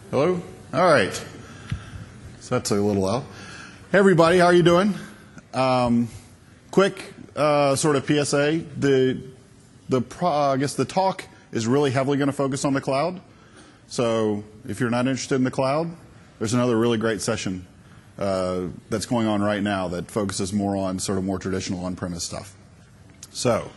Hello? All right. So that's a little loud. Hey, everybody. How are you doing? Quick sort of PSA. I guess the talk is really heavily going to focus on the cloud. So if you're not interested in the cloud, there's another really great session that's going on right now that focuses more on sort of more traditional on-premise stuff. So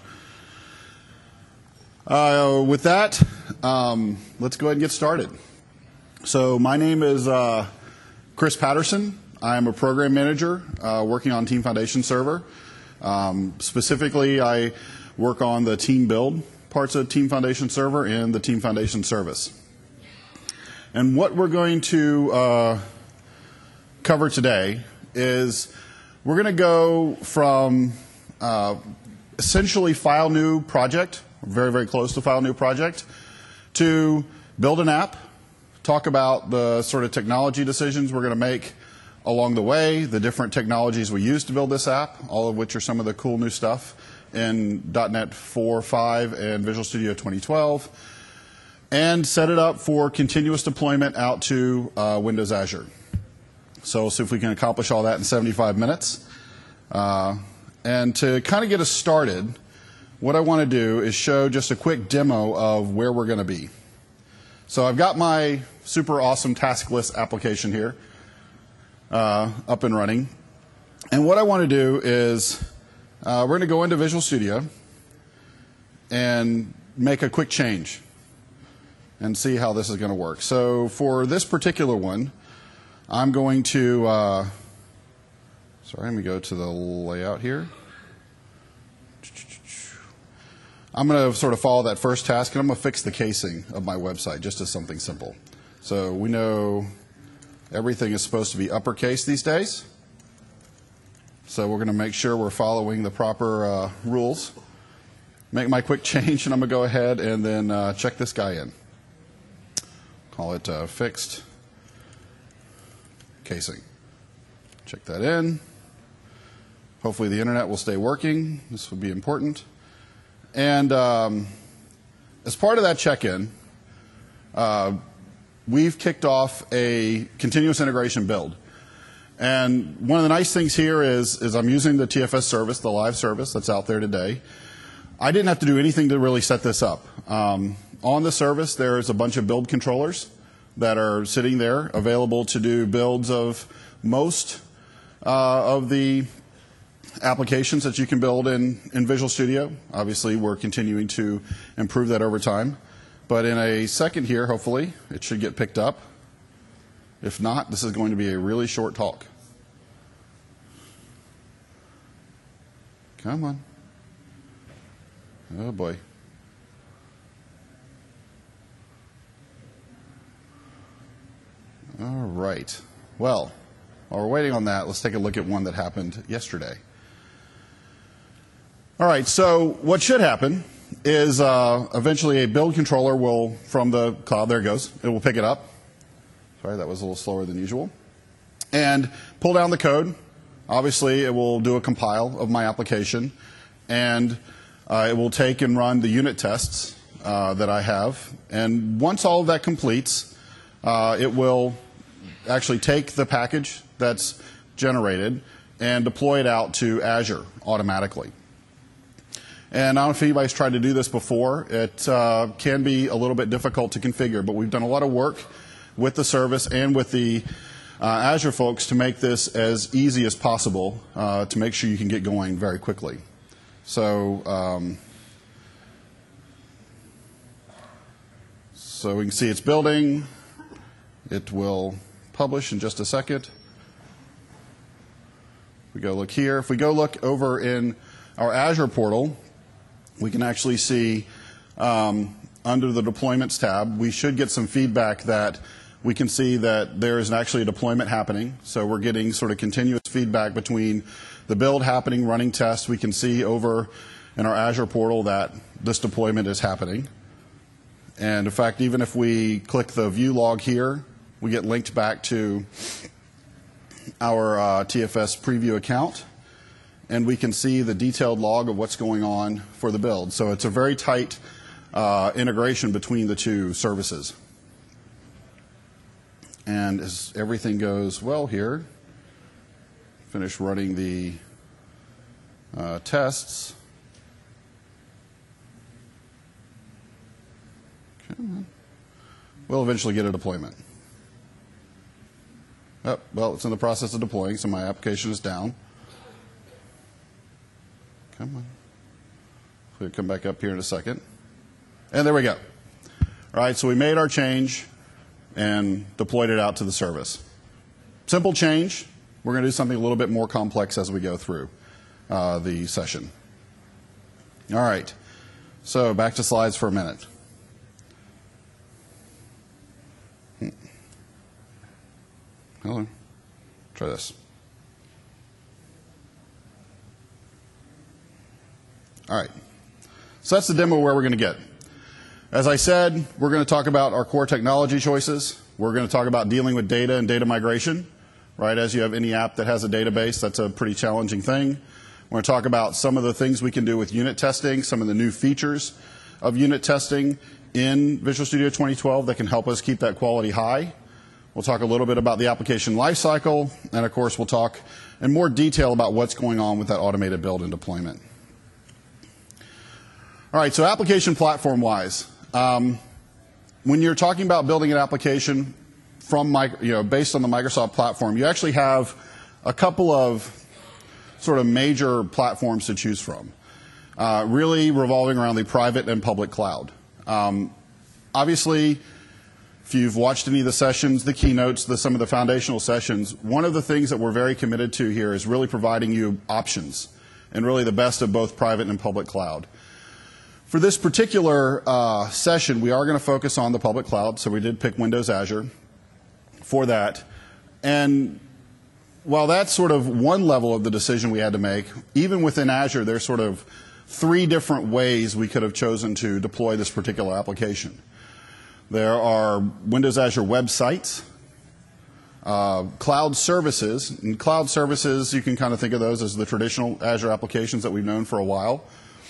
with that, let's go ahead and get started. So my name is Chris Patterson. I'm a program manager working on Team Foundation Server. Specifically, I work on the team build parts of Team Foundation Server and the Team Foundation service. And what we're going to cover today is we're going to go from essentially file new project, very, very close to file new project, to build an app, talk about the sort of technology decisions we're going to make along the way, the different technologies we use to build this app, all of which are some of the cool new stuff in .NET 4.5 and Visual Studio 2012, and set it up for continuous deployment out to Windows Azure. So we'll see if we can accomplish all that in 75 minutes. And to kind of get us started, what I want to do is show just a quick demo of where we're going to be. So I've got my super awesome task list application here up and running. And what I want to do is we're going to go into Visual Studio and make a quick change and see how this is going to work. So for this particular one, I'm going to, let me go to the layout here. I'm going to sort of follow that first task, and I'm going to fix the casing of my website just as something simple. So we know everything is supposed to be uppercase these days. So we're going to make sure we're following the proper rules. Make my quick change, and I'm going to go ahead and then check this guy in. Call it fixed casing. Check that in. Hopefully the internet will stay working. This would be important. And as part of that check-in, we've kicked off a continuous integration build. And one of the nice things here is I'm using the TFS service, the live service that's out there today. I didn't have to do anything to really set this up. On the service, there's a bunch of build controllers that are sitting there available to do builds of most of the applications that you can build in Visual Studio. Obviously, we're continuing to improve that over time. But in a second here, hopefully, it should get picked up. If not, this is going to be a really short talk. Come on. Oh, boy. All right. Well, while we're waiting on that, let's take a look at one that happened yesterday. All right, so what should happen is eventually a build controller will, from the cloud, there it goes, it will pick it up. Sorry, that was a little slower than usual. And pull down the code. Obviously, it will do a compile of my application. And it will take and run the unit tests that I have. And once all of that completes, it will actually take the package that's generated and deploy it out to Azure automatically. And I don't know if anybody's tried to do this before. It can be a little bit difficult to configure, but we've done a lot of work with the service and with the Azure folks to make this as easy as possible to make sure you can get going very quickly. So, so we can see it's building. It will publish in just a second. We go look here. If we go look over in our Azure portal, we can actually see under the Deployments tab, we should get some feedback that we can see that there is actually a deployment happening. So we're getting sort of continuous feedback between the build happening, running tests. We can see over in our Azure portal that this deployment is happening. And in fact, even if we click the view log here, we get linked back to our TFS preview account. And we can see the detailed log of what's going on for the build. So it's a very tight integration between the two services. And as everything goes well here, finish running the tests. We'll eventually get a deployment. Oh, well, it's in the process of deploying, so my application is down. Come on. We'll come back up here in a second. And there we go. All right, so we made our change and deployed it out to the service. Simple change. We're going to do something a little bit more complex as we go through the session. All right, so back to slides for a minute. Hello. Try this. All right. So that's the demo where we're going to get. As I said, we're going to talk about our core technology choices. We're going to talk about dealing with data and data migration. Right? As you have any app that has a database, that's a pretty challenging thing. We're going to talk about some of the things we can do with unit testing, some of the new features of unit testing in Visual Studio 2012 that can help us keep that quality high. We'll talk a little bit about the application lifecycle, and of course we'll talk in more detail about what's going on with that automated build and deployment. All right, so application platform-wise, when you're talking about building an application from based on the Microsoft platform, you actually have a couple of sort of major platforms to choose from, really revolving around the private and public cloud. Obviously, if you've watched any of the sessions, the keynotes, some of the foundational sessions, one of the things that we're very committed to here is really providing you options and really the best of both private and public cloud. For this particular session, we are going to focus on the public cloud, so we did pick Windows Azure for that. And while that's sort of one level of the decision we had to make, even within Azure, there's sort of 3 different ways we could have chosen to deploy this particular application. There are Windows Azure websites, cloud services. And cloud services, you can kind of think of those as the traditional Azure applications that we've known for a while.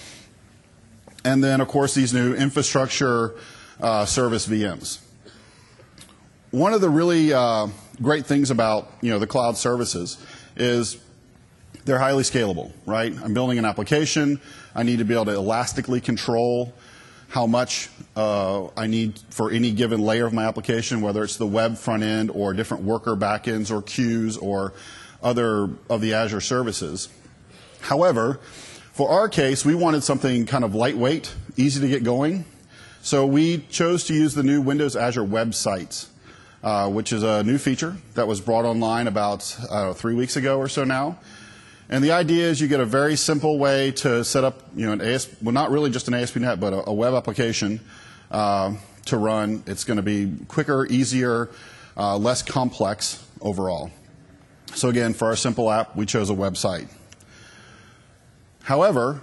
And then, of course, these new infrastructure service VMs. One of the really great things about the cloud services is they're highly scalable, right? I'm building an application. I need to be able to elastically control how much I need for any given layer of my application, whether it's the web front end or different worker backends or queues or other of the Azure services. However, for our case, we wanted something kind of lightweight, easy to get going. So we chose to use the new Windows Azure websites, which is a new feature that was brought online about 3 weeks ago or so now. And the idea is you get a very simple way to set up, not really just an ASP.NET, but a web application to run. It's going to be quicker, easier, less complex overall. So again, for our simple app, we chose a website. However,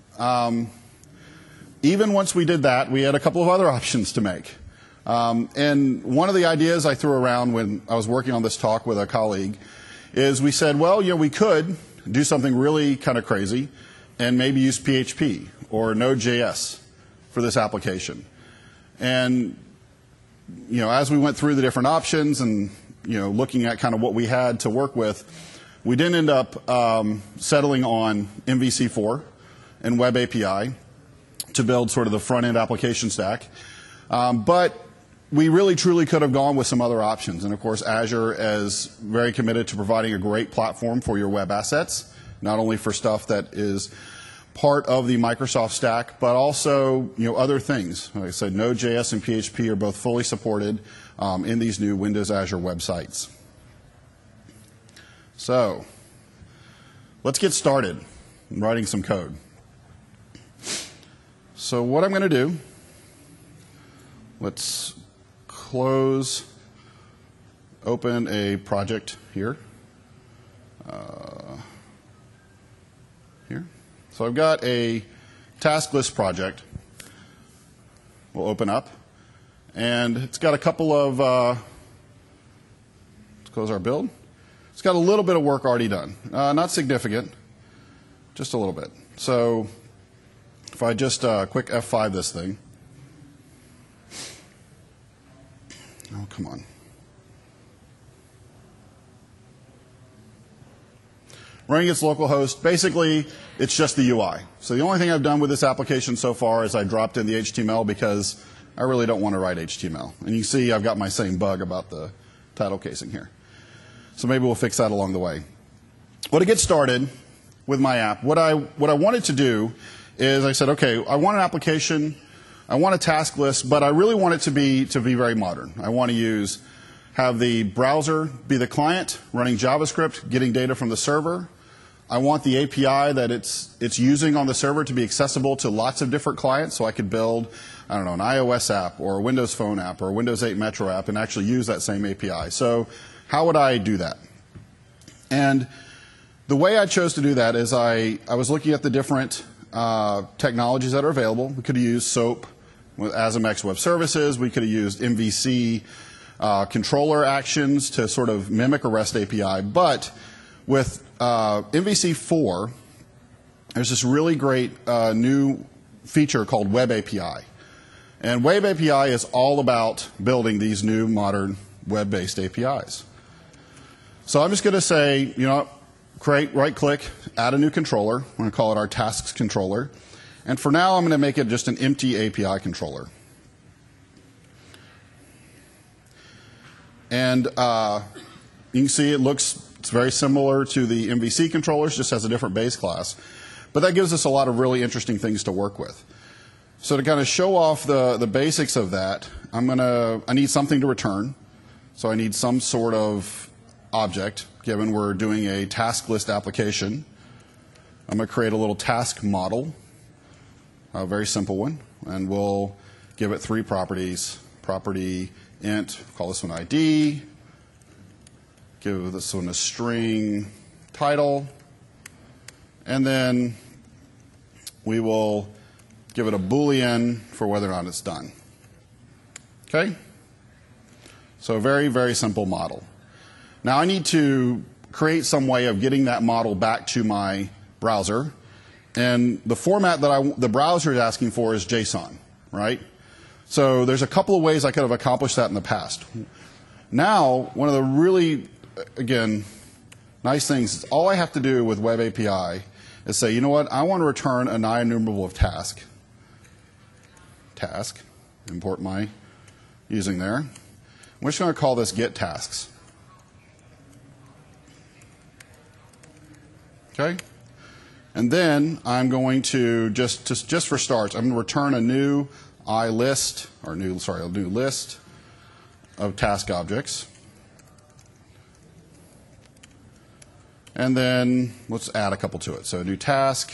even once we did that, we had a couple of other options to make. And one of the ideas I threw around when I was working on this talk with a colleague is we said, well, we could do something really kind of crazy and maybe use PHP or Node.js for this application. And as we went through the different options and looking at kind of what we had to work with, we did end up settling on MVC4 and Web API to build sort of the front-end application stack. But we really truly could have gone with some other options. And of course, Azure is very committed to providing a great platform for your web assets, not only for stuff that is part of the Microsoft stack, but also other things. Like I said, Node.js and PHP are both fully supported in these new Windows Azure websites. So let's get started writing some code. So what I'm going to do, let's open a project here. So I've got a task list project. We'll open up. And it's got a couple of, let's close our build. It's got a little bit of work already done. Not significant, just a little bit. So if I just quick F5 this thing. Oh, come on. running its local host. Basically, it's just the UI. So the only thing I've done with this application so far is I dropped in the HTML because I really don't want to write HTML. And you see I've got my same bug about the title casing here. So maybe we'll fix that along the way. Well, to get started with my app, what I wanted to do is I said, okay, I want an application, I want a task list, but I really want it to be very modern. I want to have the browser be the client, running JavaScript, getting data from the server. I want the API that it's using on the server to be accessible to lots of different clients, so I could build, I don't know, an iOS app or a Windows Phone app or a Windows 8 Metro app and actually use that same API. So how would I do that? And the way I chose to do that is I was looking at the different technologies that are available. We could have used SOAP with ASMX Web Services. We could have used MVC controller actions to sort of mimic a REST API. But with MVC4, there's this really great new feature called Web API. And Web API is all about building these new modern web-based APIs. So I'm just going to say, create, right-click, add a new controller. I'm going to call it our tasks controller. And for now, I'm going to make it just an empty API controller. And you can see it's very similar to the MVC controllers, just has a different base class. But that gives us a lot of really interesting things to work with. So to kind of show off the basics of that, I need something to return. So I need some sort of object, given we're doing a task list application. I'm going to create a little task model, a very simple one, and we'll give it 3 properties. Property int, call this one ID, give this one a string title, and then we will give it a Boolean for whether or not it's done. Okay? So a very, very simple model. Now I need to create some way of getting that model back to my browser. And the format that the browser is asking for is JSON, right? So there's a couple of ways I could have accomplished that in the past. Now, one of the really, again, nice things is all I have to do with Web API is say, you know what, I want to return an IEnumerable of task. Task, import my using there. We're just going to call this get tasks. Okay? And then I'm going to, just for starts, I'm going to return a new list, a new list of task objects. And then let's add a couple to it. So new task,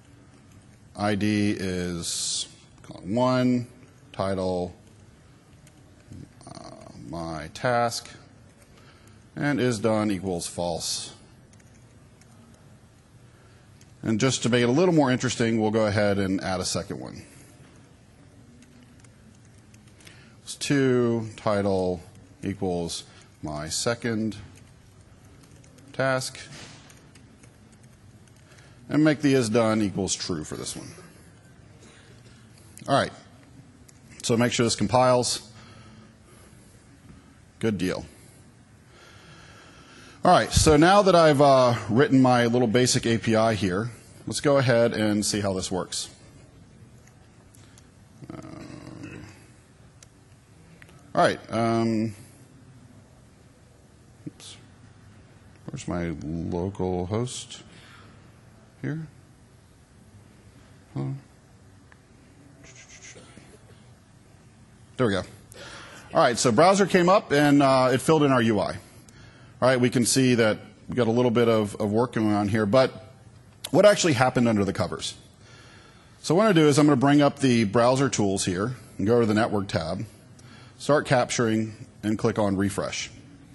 ID is 1, title, my task, and is done equals false. And just to make it a little more interesting, we'll go ahead and add a second one. It's 2, title equals my second task. And make the is done equals true for this one. All right. So make sure this compiles. Good deal. All right, so now that I've written my little basic API here, let's go ahead and see how this works. All right. Oops. Where's my local host? Here? Oh. There we go. All right, so browser came up and it filled in our UI. All right, we can see that we've got a little bit of work going on here, but what actually happened under the covers? So what I'm going to do is I'm going to bring up the browser tools here and go to the network tab, start capturing, and click on refresh.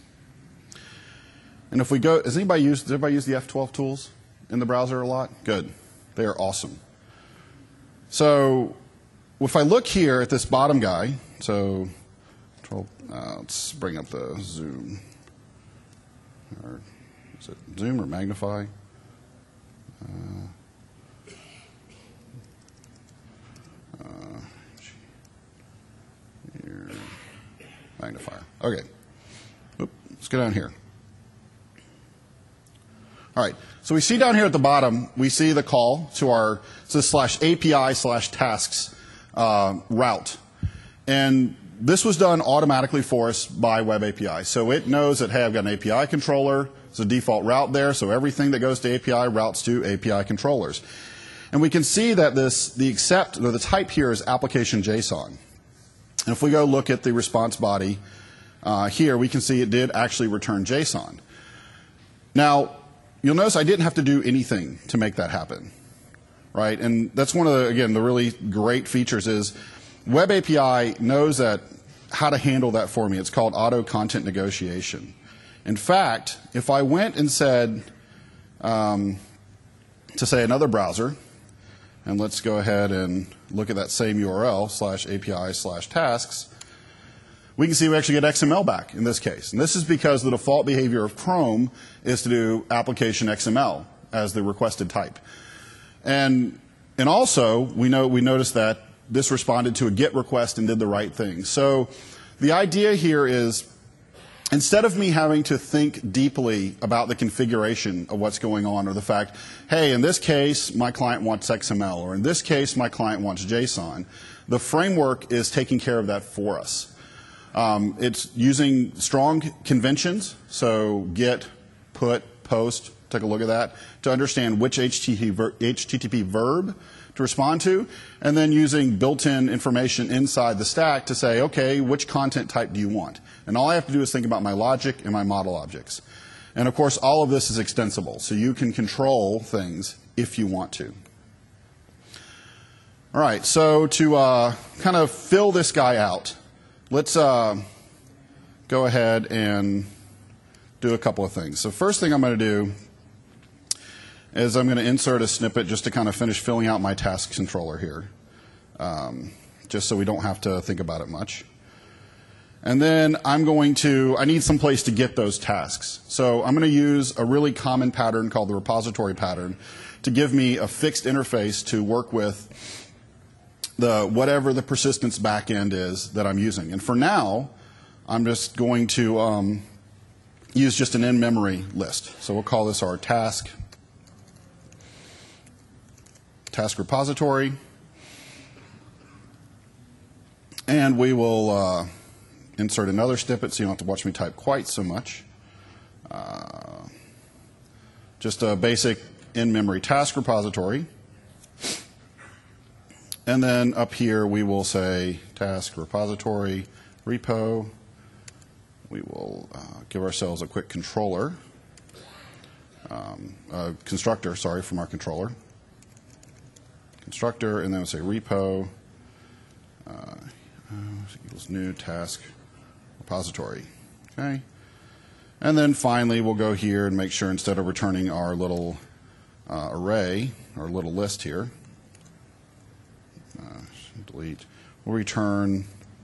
And if we go, does everybody use the F12 tools in the browser a lot? Good. They are awesome. So if I look here at this bottom guy, so let's bring up the zoom. Or is it zoom or magnify? Here. Magnifier. Okay. Oop, let's go down here. All right, so we see down here at the bottom, we see the call to our /API/tasks route. And this was done automatically for us by Web API. So it knows that, hey, I've got an API controller. There's a default route there, so everything that goes to API routes to API controllers. And we can see that the type here is application JSON. And if we go look at the response body here, we can see it did actually return JSON. Now, you'll notice I didn't have to do anything to make that happen, right? And that's one of the, again, the really great features is Web API knows how to handle that for me. It's called auto content negotiation. In fact, if I went and said, to say another browser, and let's go ahead and look at that same URL, /API/tasks, we can see we actually get XML back in this case. And this is because the default behavior of Chrome is to do application XML as the requested type. And also, we noticed that this responded to a GET request and did the right thing. So the idea here is, instead of me having to think deeply about the configuration of what's going on, or the fact, hey, in this case, my client wants XML, or in this case, my client wants JSON, the framework is taking care of that for us. It's using strong conventions, so get, put, post, take a look at that, to understand which HTTP verb to respond to, and then using built-in information inside the stack to say, okay, which content type do you want? And all I have to do is think about my logic and my model objects. And of course, all of this is extensible, so you can control things if you want to. All right, so to kind of fill this guy out, let's go ahead and do a couple of things. So first thing I'm going to do is I'm going to insert a snippet just to kind of finish filling out my task controller here, just so we don't have to think about it much. And then I need some place to get those tasks. So I'm going to use a really common pattern called the repository pattern to give me a fixed interface to work with whatever the persistence backend is that I'm using. And for now, I'm just going to use just an in-memory list. So we'll call this our task repository. And we will insert another snippet so you don't have to watch me type quite so much. Just a basic in-memory task repository. And then up here we will say task repository repo. We will give ourselves a quick controller, constructor, sorry, from our controller. Constructor, and then we'll say repo equals new task repository. Okay. And then finally we'll go here and make sure instead of returning our little array, our little list here, delete, we'll return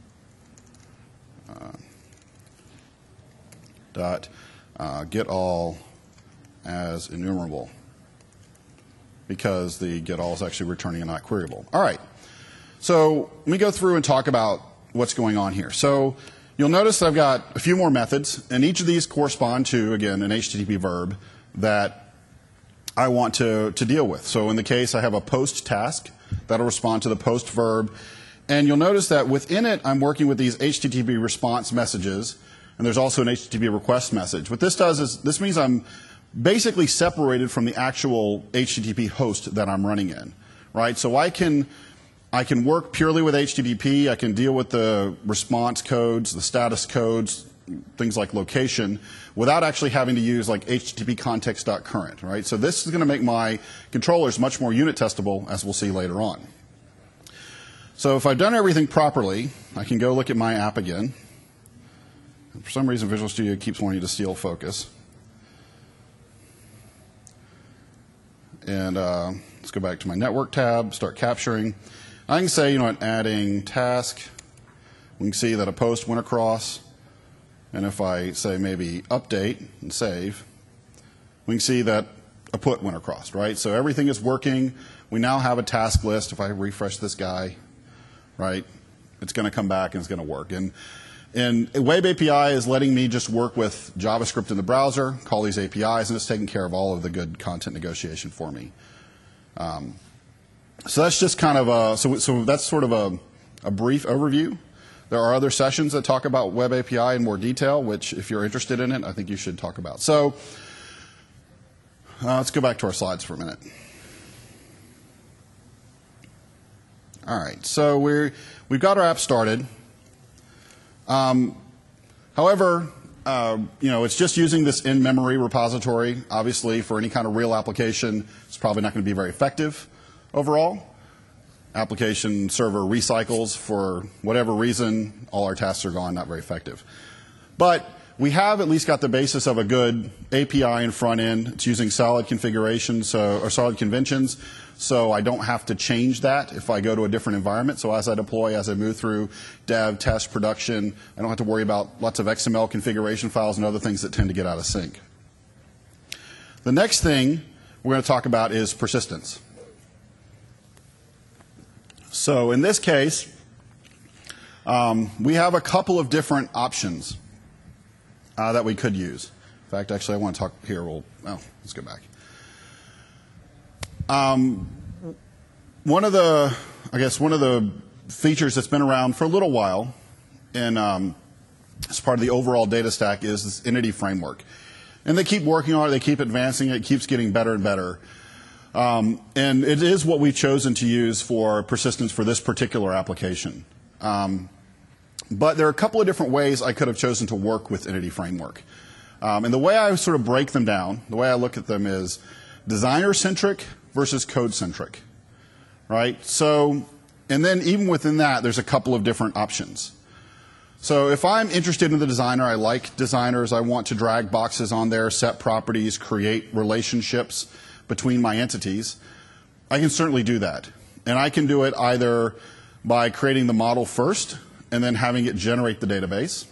get all as enumerable, because the get all is actually returning a not queryable. All right. So let me go through and talk about what's going on here. So you'll notice that I've got a few more methods, and each of these correspond to, again, an HTTP verb that I want to deal with. So in the case, I have a post task that'll respond to the post verb. And you'll notice that within it, I'm working with these HTTP response messages, and there's also an HTTP request message. What this does is this means I'm basically separated from the actual HTTP host that I'm running in, right? So I can work purely with HTTP. I can deal with the response codes, the status codes, things like location, without actually having to use like HTTP context.current, right? So this is going to make my controllers much more unit testable, as we'll see later on. So if I've done everything properly, I can go look at my app again. And for some reason, Visual Studio keeps wanting to steal focus. And let's go back to my network tab, start capturing. I can say, adding task. We can see that a post went across. And if I say maybe update and save, we can see that a put went across, right? So everything is working. We now have a task list. If I refresh this guy, right, it's going to come back and it's going to work. And And Web API is letting me just work with JavaScript in the browser, call these APIs, and it's taking care of all of the good content negotiation for me. So that's just kind of so that's sort of a brief overview. There are other sessions that talk about Web API in more detail, which if you're interested in it, I think you should talk about. So let's go back to our slides for a minute. All right, so we've got our app started. However, it's just using this in-memory repository. Obviously, for any kind of real application, it's probably not going to be very effective overall. Application server recycles for whatever reason. All our tasks are gone, not very effective. But we have at least got the basis of a good API and front end. It's using solid configurations, or solid conventions, so I don't have to change that if I go to a different environment. So as I deploy, as I move through dev, test, production, I don't have to worry about lots of XML configuration files and other things that tend to get out of sync. The next thing we're going to talk about is persistence. So in this case, we have a couple of different options that we could use. In fact, actually, I want to talk here. Let's go back. One of the features that's been around for a little while, and as part of the overall data stack, is this Entity Framework. And they keep working on it. They keep advancing it. It keeps getting better and better. And it is what we've chosen to use for persistence for this particular application. But there are a couple of different ways I could have chosen to work with Entity Framework. And the way I sort of break them down, the way I look at them is designer-centric versus code-centric, right? So, and then even within that, there's a couple of different options. So if I'm interested in the designer, I like designers, I want to drag boxes on there, set properties, create relationships between my entities, I can certainly do that. And I can do it either by creating the model first and then having it generate the database,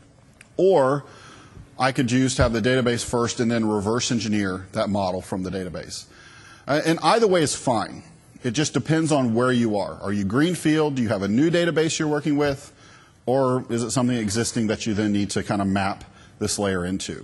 or I could choose to have the database first and then reverse engineer that model from the database. And either way is fine. It just depends on where you are. Are you greenfield? Do you have a new database you're working with? Or is it something existing that you then need to kind of map this layer into?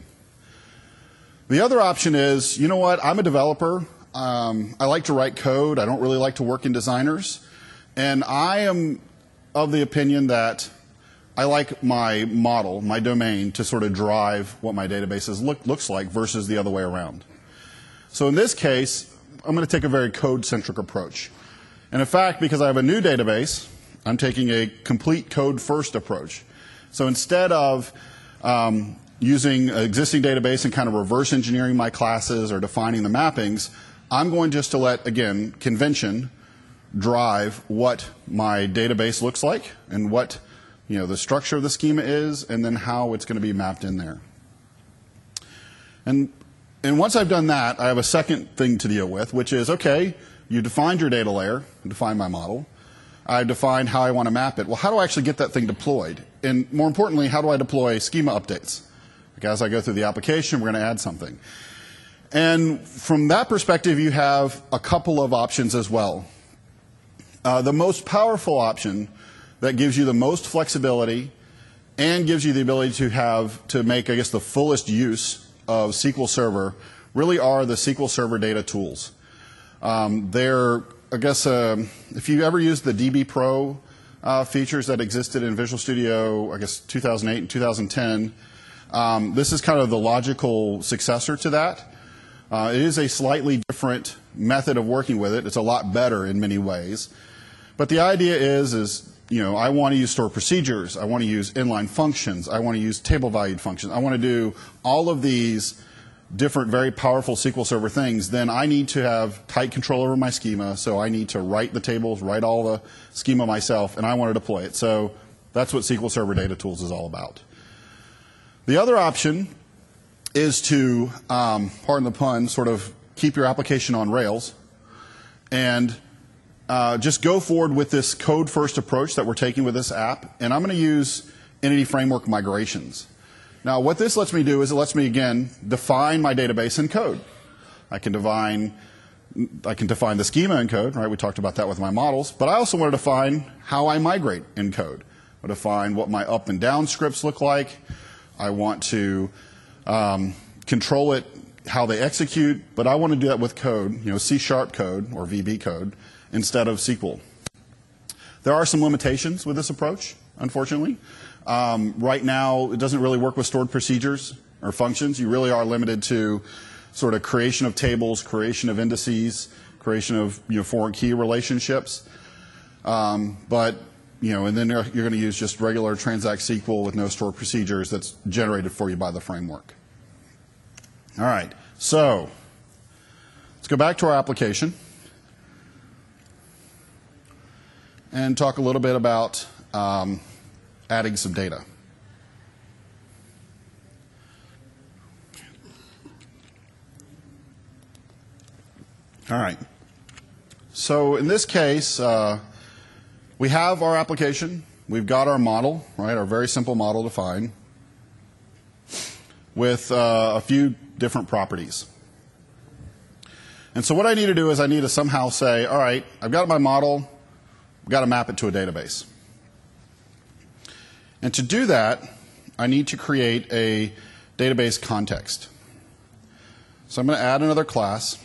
The other option is, you know what, I'm a developer. I like to write code. I don't really like to work in designers. And I am of the opinion that I like my model, my domain, to sort of drive what my database looks like versus the other way around. So in this case, I'm going to take a very code-centric approach. And in fact, because I have a new database, I'm taking a complete code-first approach. So instead of using an existing database and kind of reverse engineering my classes or defining the mappings, I'm going just to let, again, convention drive what my database looks like and what the structure of the schema is, and then how it's going to be mapped in there. And once I've done that, I have a second thing to deal with, which is, okay, you defined your data layer, defined my model. I've defined how I want to map it. Well, how do I actually get that thing deployed? And more importantly, how do I deploy schema updates? Like as I go through the application, we're going to add something. And from that perspective, you have a couple of options as well. The most powerful option that gives you the most flexibility and gives you the ability to make, I guess, the fullest use of SQL Server really are the SQL Server data tools. They're, I guess, if you ever used the DB Pro features that existed in Visual Studio, I guess 2008 and 2010, this is kind of the logical successor to that. It is a slightly different method of working with it. It's a lot better in many ways. But the idea is I want to use stored procedures. I want to use inline functions. I want to use table valued functions. I want to do all of these different, very powerful SQL Server things. Then I need to have tight control over my schema. So I need to write the tables, write all the schema myself, and I want to deploy it. So that's what SQL Server Data Tools is all about. The other option is to, pardon the pun, sort of keep your application on Rails and just go forward with this code-first approach that we're taking with this app, and I'm going to use Entity Framework migrations. Now, what this lets me do is it lets me, again, define my database in code. I can define the schema in code, right? We talked about that with my models, but I also want to define how I migrate in code. I define what my up and down scripts look like. I want to control it, how they execute, but I want to do that with code, C# code or VB code instead of SQL. There are some limitations with this approach, unfortunately. Right now, it doesn't really work with stored procedures or functions. You really are limited to sort of creation of tables, creation of indices, creation of foreign key relationships. But and then you're going to use just regular transact SQL with no stored procedures that's generated for you by the framework. All right, so let's go back to our application and talk a little bit about adding some data. All right. So in this case, we have our application. We've got our model, right, our very simple model defined with a few different properties. And so what I need to do is I need to somehow say, all right, I've got my model. I've got to map it to a database. And to do that, I need to create a database context. So I'm going to add another class.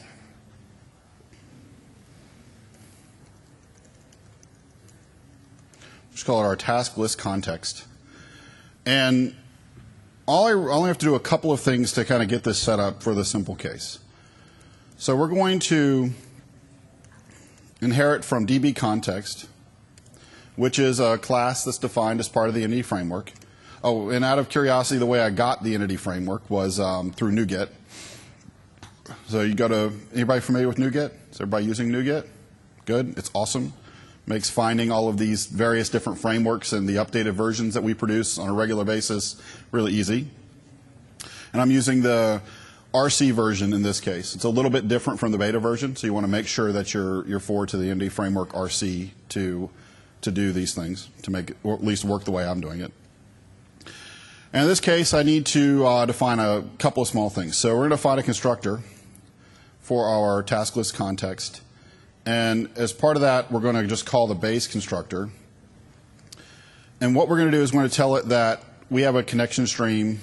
Just call it our task list context. And I only have to do a couple of things to kind of get this set up for the simple case. So we're going to inherit from DB context, which is a class that's defined as part of the entity framework. Oh, and out of curiosity, the way I got the entity framework was through NuGet. So you go to, anybody familiar with NuGet? Is everybody using NuGet? Good, it's awesome. Makes finding all of these various different frameworks and the updated versions that we produce on a regular basis really easy. And I'm using the RC version in this case. It's a little bit different from the beta version, so you want to make sure that you're forward to the entity framework RC to do these things, to make it, or at least work the way I'm doing it. And in this case, I need to define a couple of small things. So we're going to define a constructor for our task list context. And as part of that, we're going to just call the base constructor. And what we're going to do is we're going to tell it that we have a connection string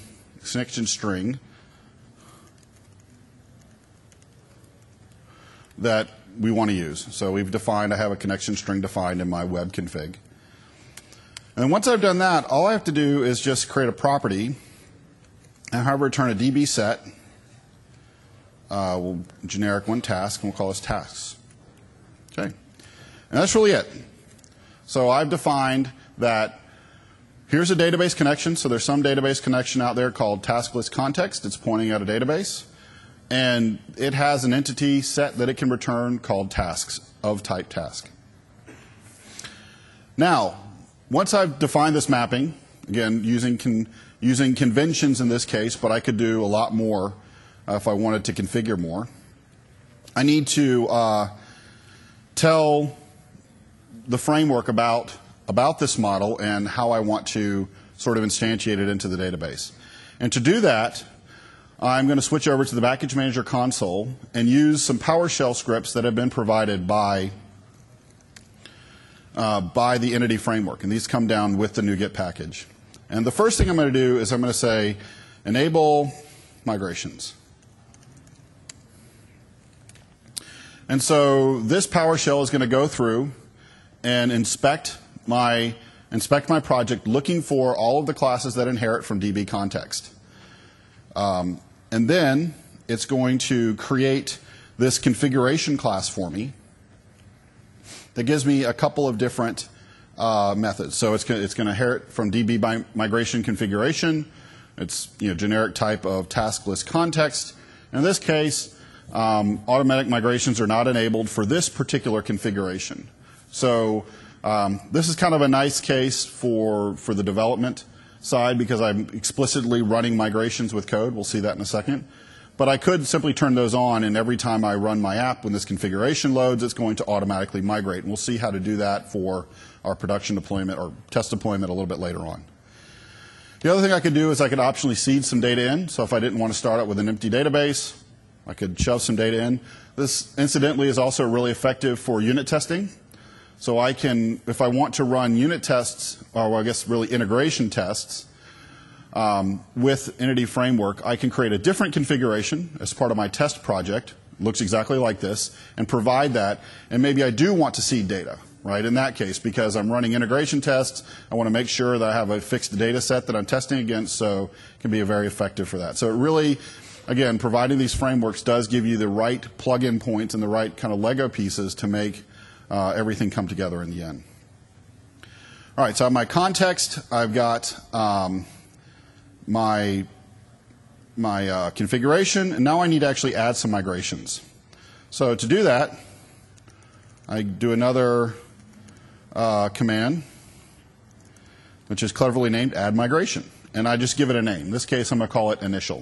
that we want to use. So we've defined, I have a connection string defined in my web config. And then once I've done that, all I have to do is just create a property and have return a DB set, we'll generic one task, and we'll call this tasks. Okay. And that's really it. So I've defined that here's a database connection. So there's some database connection out there called task list context. It's pointing at a database. And it has an entity set that it can return called tasks of type task. Now, once I've defined this mapping, again, using conventions in this case, but I could do a lot more if I wanted to configure more, I need to tell the framework about this model and how I want to sort of instantiate it into the database. And to do that, I'm going to switch over to the Package Manager console and use some PowerShell scripts that have been provided by the entity framework. And these come down with the NuGet package. And the first thing I'm going to do is I'm going to say enable migrations. And so this PowerShell is going to go through and inspect my project looking for all of the classes that inherit from DB context. And then it's going to create this configuration class for me that gives me a couple of different methods. So it's going to inherit from DB migration configuration. It's generic type of task list context. In this case, automatic migrations are not enabled for this particular configuration. So this is kind of a nice case for the development side because I'm explicitly running migrations with code. We'll see that in a second. But I could simply turn those on, and every time I run my app, when this configuration loads, it's going to automatically migrate. And we'll see how to do that for our production deployment or test deployment a little bit later on. The other thing I could do is I could optionally seed some data in. So if I didn't want to start out with an empty database, I could shove some data in. This, incidentally, is also really effective for unit testing. So I can, if I want to run unit tests, or I guess really integration tests, with Entity Framework, I can create a different configuration as part of my test project. It looks exactly like this, and provide that. And maybe I do want to seed data, right? In that case, because I'm running integration tests, I want to make sure that I have a fixed data set that I'm testing against, so it can be very effective for that. So it really, again, providing these frameworks does give you the right plug-in points and the right kind of Lego pieces to make everything come together in the end. All right, so I have my context. I've got my configuration, and now I need to actually add some migrations. So to do that, I do another command, which is cleverly named add migration. And I just give it a name. In this case, I'm going to call it initial.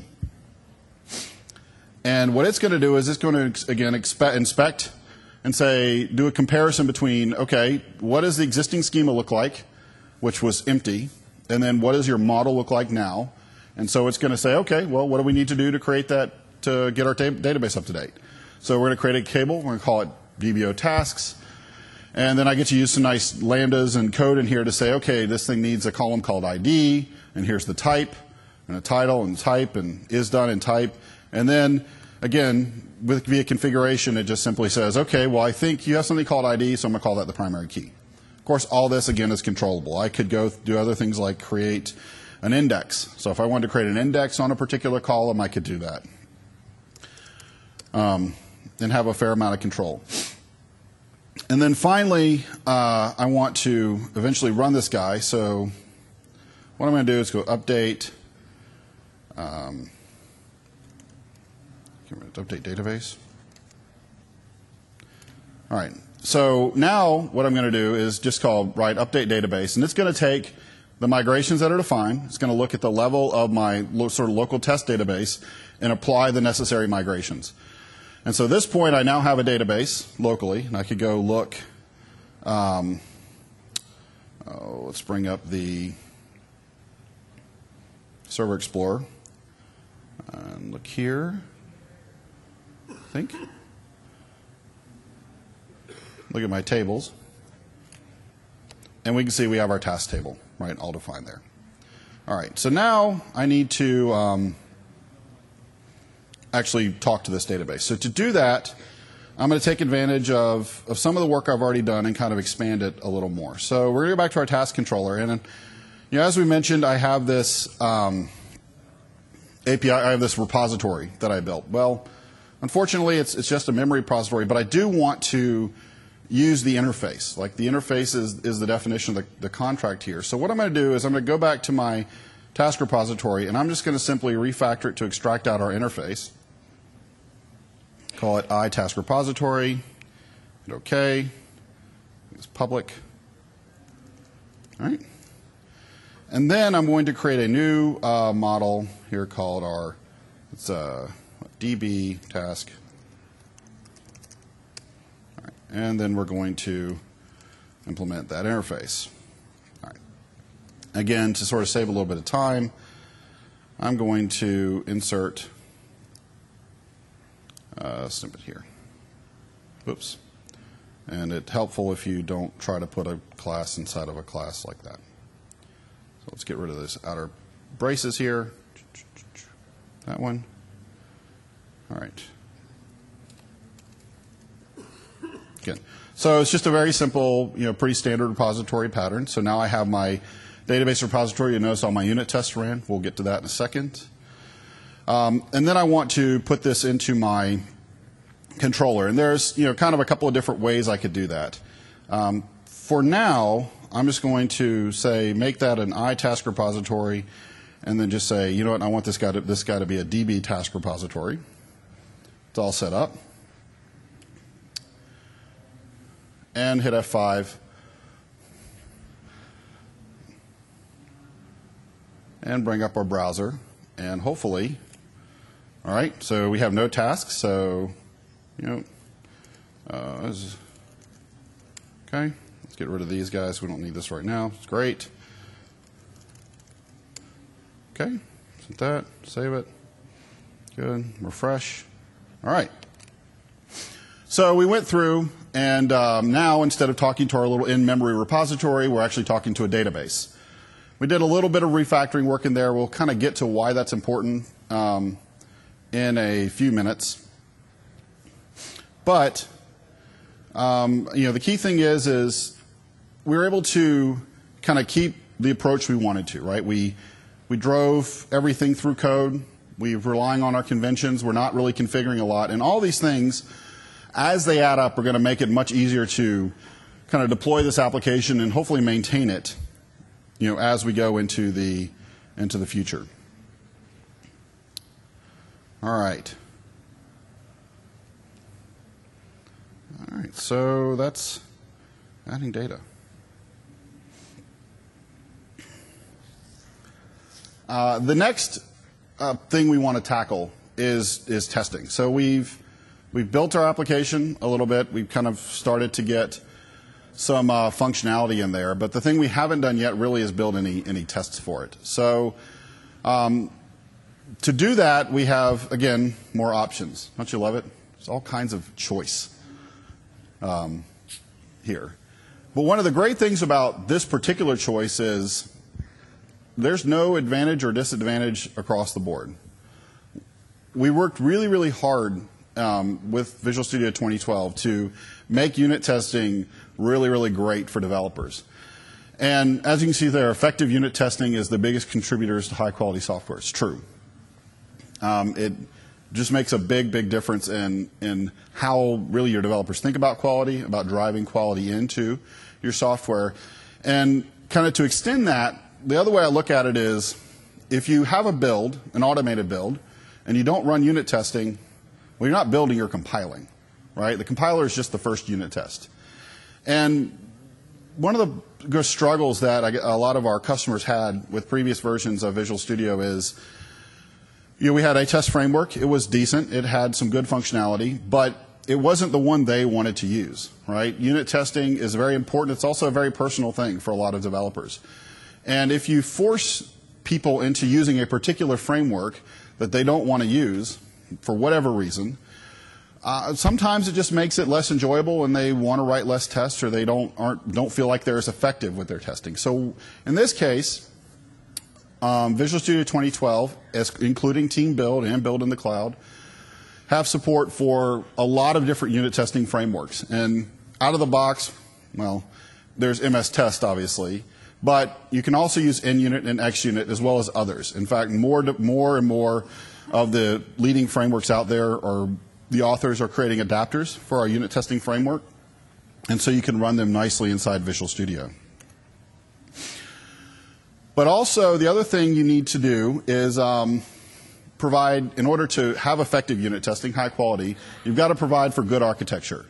And what it's going to do is it's going to, again, inspect and say, do a comparison between, okay, what does the existing schema look like, which was empty, and then what does your model look like now? And so it's going to say, okay, well, what do we need to do to create that, to get our database up to date? So we're going to create a table. We're going to call it DBO tasks. And then I get to use some nice lambdas and code in here to say, okay, this thing needs a column called ID, and here's the type, and a title, and type, and is done, and type. And then, again, via configuration, it just simply says, okay, well, I think you have something called ID, so I'm going to call that the primary key. Of course, all this, again, is controllable. I could go do other things like create an index. So if I wanted to create an index on a particular column, I could do that. And have a fair amount of control. And then finally, I want to eventually run this guy. So what I'm going to do is go update, update database. All right. So now what I'm going to do is just call write update database, and it's going to take the migrations that are defined. It's going to look at the level of my sort of local test database and apply the necessary migrations. And so at this point, I now have a database locally, and I could go look. Let's bring up the Server Explorer and look here. I think. Look at my tables. And we can see we have our task table, right, all defined there. All right, so now I need to actually talk to this database. So to do that, I'm going to take advantage of some of the work I've already done and kind of expand it a little more. So we're going to go back to our task controller. And as we mentioned, I have this API, I have this repository that I built. Well, unfortunately, it's just a memory repository, but I do want to use the interface. Like the interface is the definition of the contract here. So what I'm going to do is I'm going to go back to my task repository, and I'm just going to simply refactor it to extract out our interface. Call it iTask repository. Hit OK. It's public. All right. And then I'm going to create a new model here called our DB task. All right. And then we're going to implement that interface. All right. Again, to sort of save a little bit of time, I'm going to insert a snippet here. Oops. And it's helpful if you don't try to put a class inside of a class like that. So let's get rid of this outer braces here. That one. All right. Good. So it's just a very simple, pretty standard repository pattern. So now I have my database repository. You notice all my unit tests ran. We'll get to that in a second. And then I want to put this into my controller. And there's kind of a couple of different ways I could do that. For now, I'm just going to say make that an iTask repository, and then just say, you know what, I want this guy to be a DB task repository. It's all set up. And hit F5. And bring up our browser. And hopefully, all right, so we have no tasks, so, okay, let's get rid of these guys. We don't need this right now. It's great. Okay, set that, save it. Good, refresh. All right. So we went through, and now instead of talking to our little in-memory repository, we're actually talking to a database. We did a little bit of refactoring work in there. We'll kind of get to why that's important in a few minutes. But the key thing is we were able to kind of keep the approach we wanted to, right? We drove everything through code. We're relying on our conventions. We're not really configuring a lot. And all these things, as they add up, are going to make it much easier to kind of deploy this application and hopefully maintain it, as we go into the future. All right. All right, so that's adding data. The next thing we want to tackle is testing. So we've built our application a little bit. We've kind of started to get some functionality in there, but the thing we haven't done yet really is build any tests for it. So to do that, we have, again, more options. Don't you love it? There's all kinds of choice here. But one of the great things about this particular choice is there's no advantage or disadvantage across the board. We worked really, really hard with Visual Studio 2012 to make unit testing really, really great for developers. And as you can see there, effective unit testing is the biggest contributors to high-quality software. It's true. It just makes a big, big difference in how really your developers think about quality, about driving quality into your software. And kind of to extend that, the other way I look at it is if you have a build, an automated build, and you don't run unit testing, well, you're not building, you're compiling, right? The compiler is just the first unit test. And one of the struggles that a lot of our customers had with previous versions of Visual Studio is, we had a test framework. It was decent. It had some good functionality, but it wasn't the one they wanted to use, right? Unit testing is very important. It's also a very personal thing for a lot of developers. And if you force people into using a particular framework that they don't want to use for whatever reason, sometimes it just makes it less enjoyable and they want to write less tests or they don't feel like they're as effective with their testing. So in this case, Visual Studio 2012, including Team Build and Build in the Cloud, have support for a lot of different unit testing frameworks. And out of the box, well, there's MS Test, obviously, but you can also use NUnit and XUnit as well as others. In fact, more and more of the leading frameworks out there are the authors are creating adapters for our unit testing framework, and so you can run them nicely inside Visual Studio. But also, the other thing you need to do is provide, in order to have effective unit testing, high quality, you've got to provide for good architecture.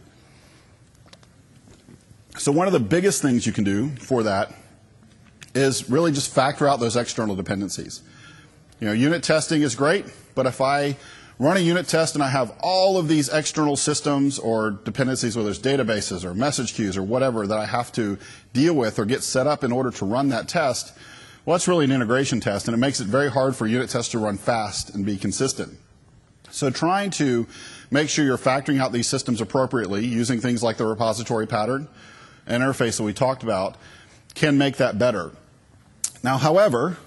So one of the biggest things you can do for that is really just factor out those external dependencies. Unit testing is great, but if I run a unit test and I have all of these external systems or dependencies, whether it's databases or message queues or whatever that I have to deal with or get set up in order to run that test, well, that's really an integration test, and it makes it very hard for unit tests to run fast and be consistent. So trying to make sure you're factoring out these systems appropriately using things like the repository pattern and interface that we talked about can make that better. Now, however,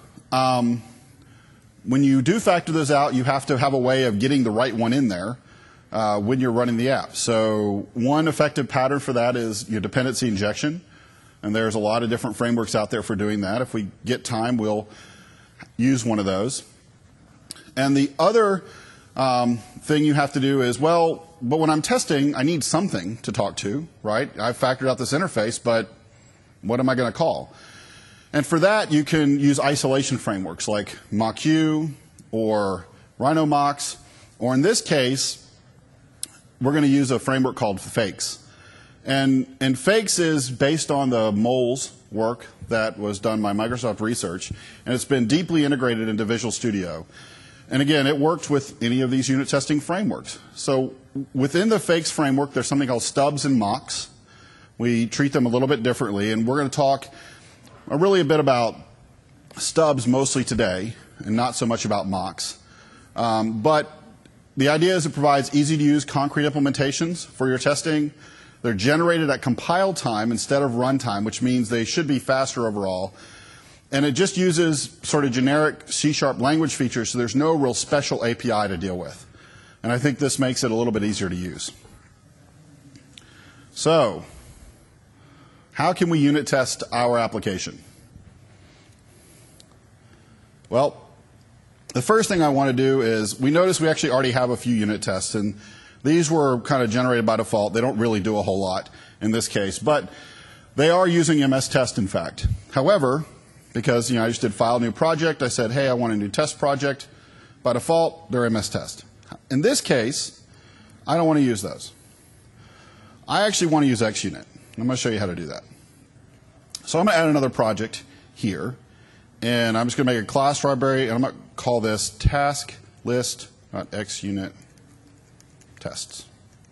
when you do factor those out, you have to have a way of getting the right one in there when you're running the app. So one effective pattern for that is your dependency injection. And there's a lot of different frameworks out there for doing that. If we get time, we'll use one of those. And the other thing you have to do is, but when I'm testing, I need something to talk to, right? I've factored out this interface, but what am I going to call? And for that, you can use isolation frameworks like MockU or RhinoMox, or in this case, we're going to use a framework called Fakes. And Fakes is based on the moles work that was done by Microsoft Research, and it's been deeply integrated into Visual Studio. And again, it works with any of these unit testing frameworks. So within the Fakes framework, there's something called stubs and mocks. We treat them a little bit differently, and we're going to talk really a bit about stubs mostly today, and not so much about mocks. But the idea is it provides easy-to-use concrete implementations for your testing. They're generated at compile time instead of runtime, which means they should be faster overall. And it just uses sort of generic C# language features, so there's no real special API to deal with. And I think this makes it a little bit easier to use. So, how can we unit test our application? Well, the first thing I want to do is, we notice we actually already have a few unit tests, and these were kind of generated by default. They don't really do a whole lot in this case, but they are using MS Test, in fact. However, because I just did file new project, I said, hey, I want a new test project. By default, they're MS Test. In this case, I don't want to use those. I actually want to use XUnit. I'm going to show you how to do that. So I'm going to add another project here, and I'm just going to make a class library, and I'm going to call this task list.xunit tests.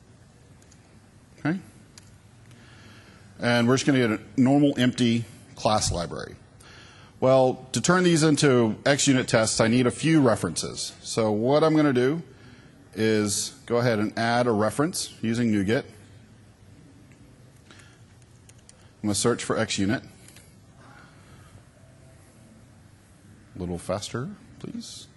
Okay? And we're just going to get a normal empty class library. Well, to turn these into XUnit tests, I need a few references. So what I'm going to do is go ahead and add a reference using NuGet. I'm going to search for XUnit. A little faster, please.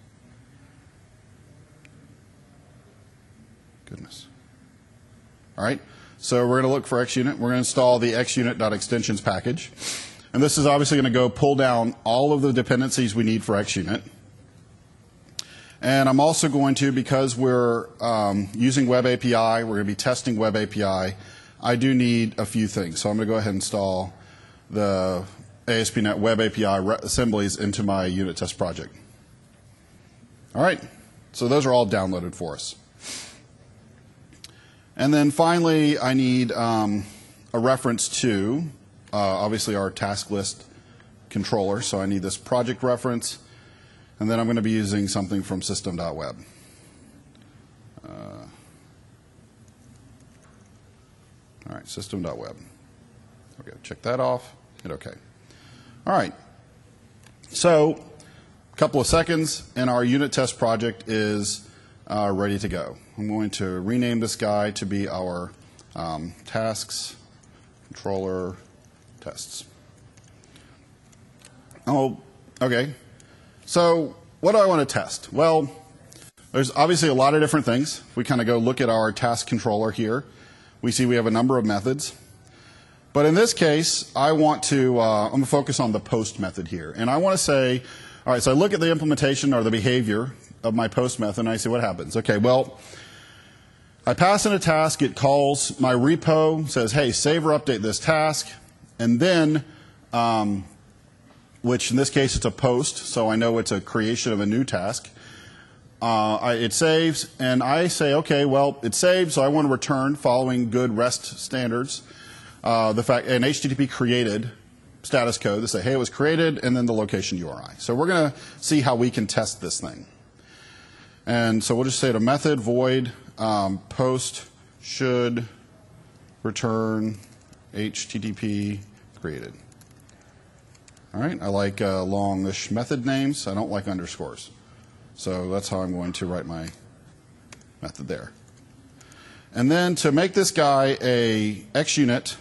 Goodness. All right. So we're going to look for XUnit. We're going to install the xunit.extensions package. And this is obviously going to go pull down all of the dependencies we need for XUnit. And I'm also going to, because we're using Web API, we're going to be testing Web API, I do need a few things. So I'm going to go ahead and install the ASP.NET Web API assemblies into my unit test project. All right. So those are all downloaded for us. And then finally, I need a reference to obviously our task list controller. So I need this project reference. And then I'm going to be using something from system.web. All right, system.web. Okay, check that off. Hit OK. All right. So a couple of seconds, and our unit test project is ready to go. I'm going to rename this guy to be our tasks controller tests. Oh, okay. So what do I want to test? Well, there's obviously a lot of different things. If we kind of go look at our task controller here, we see we have a number of methods. But in this case, I want to, I'm going to focus on the post method here. And I want to say, all right, so I look at the implementation or the behavior of my post method, and I see what happens. Okay, well, I pass in a task, it calls my repo, says, hey, save or update this task, and then, which in this case it's a post, so I know it's a creation of a new task. It saves, and I say, okay, well, it saved, so I want to return, following good REST standards, the fact an HTTP created status code to say, hey, it was created, and then the location URI. So we're going to see how we can test this thing. And so we'll just say to method void post should return HTTP created. All right, I like longish method names. I don't like underscores. So that's how I'm going to write my method there. And then to make this guy a XUnit,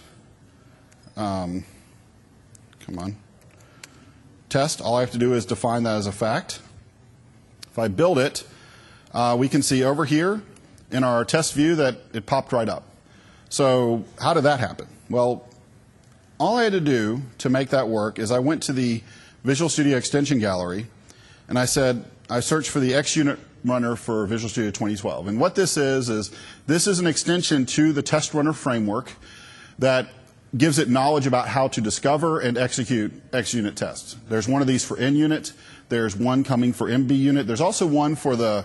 test, all I have to do is define that as a fact. If I build it, we can see over here in our test view that it popped right up. So how did that happen? Well, all I had to do to make that work is I went to the Visual Studio Extension Gallery, and I said, I searched for the XUnit runner for Visual Studio 2012. And what this is this is an extension to the test runner framework that gives it knowledge about how to discover and execute XUnit tests. There's one of these for NUnit. There's one coming for MBUnit. There's also one for the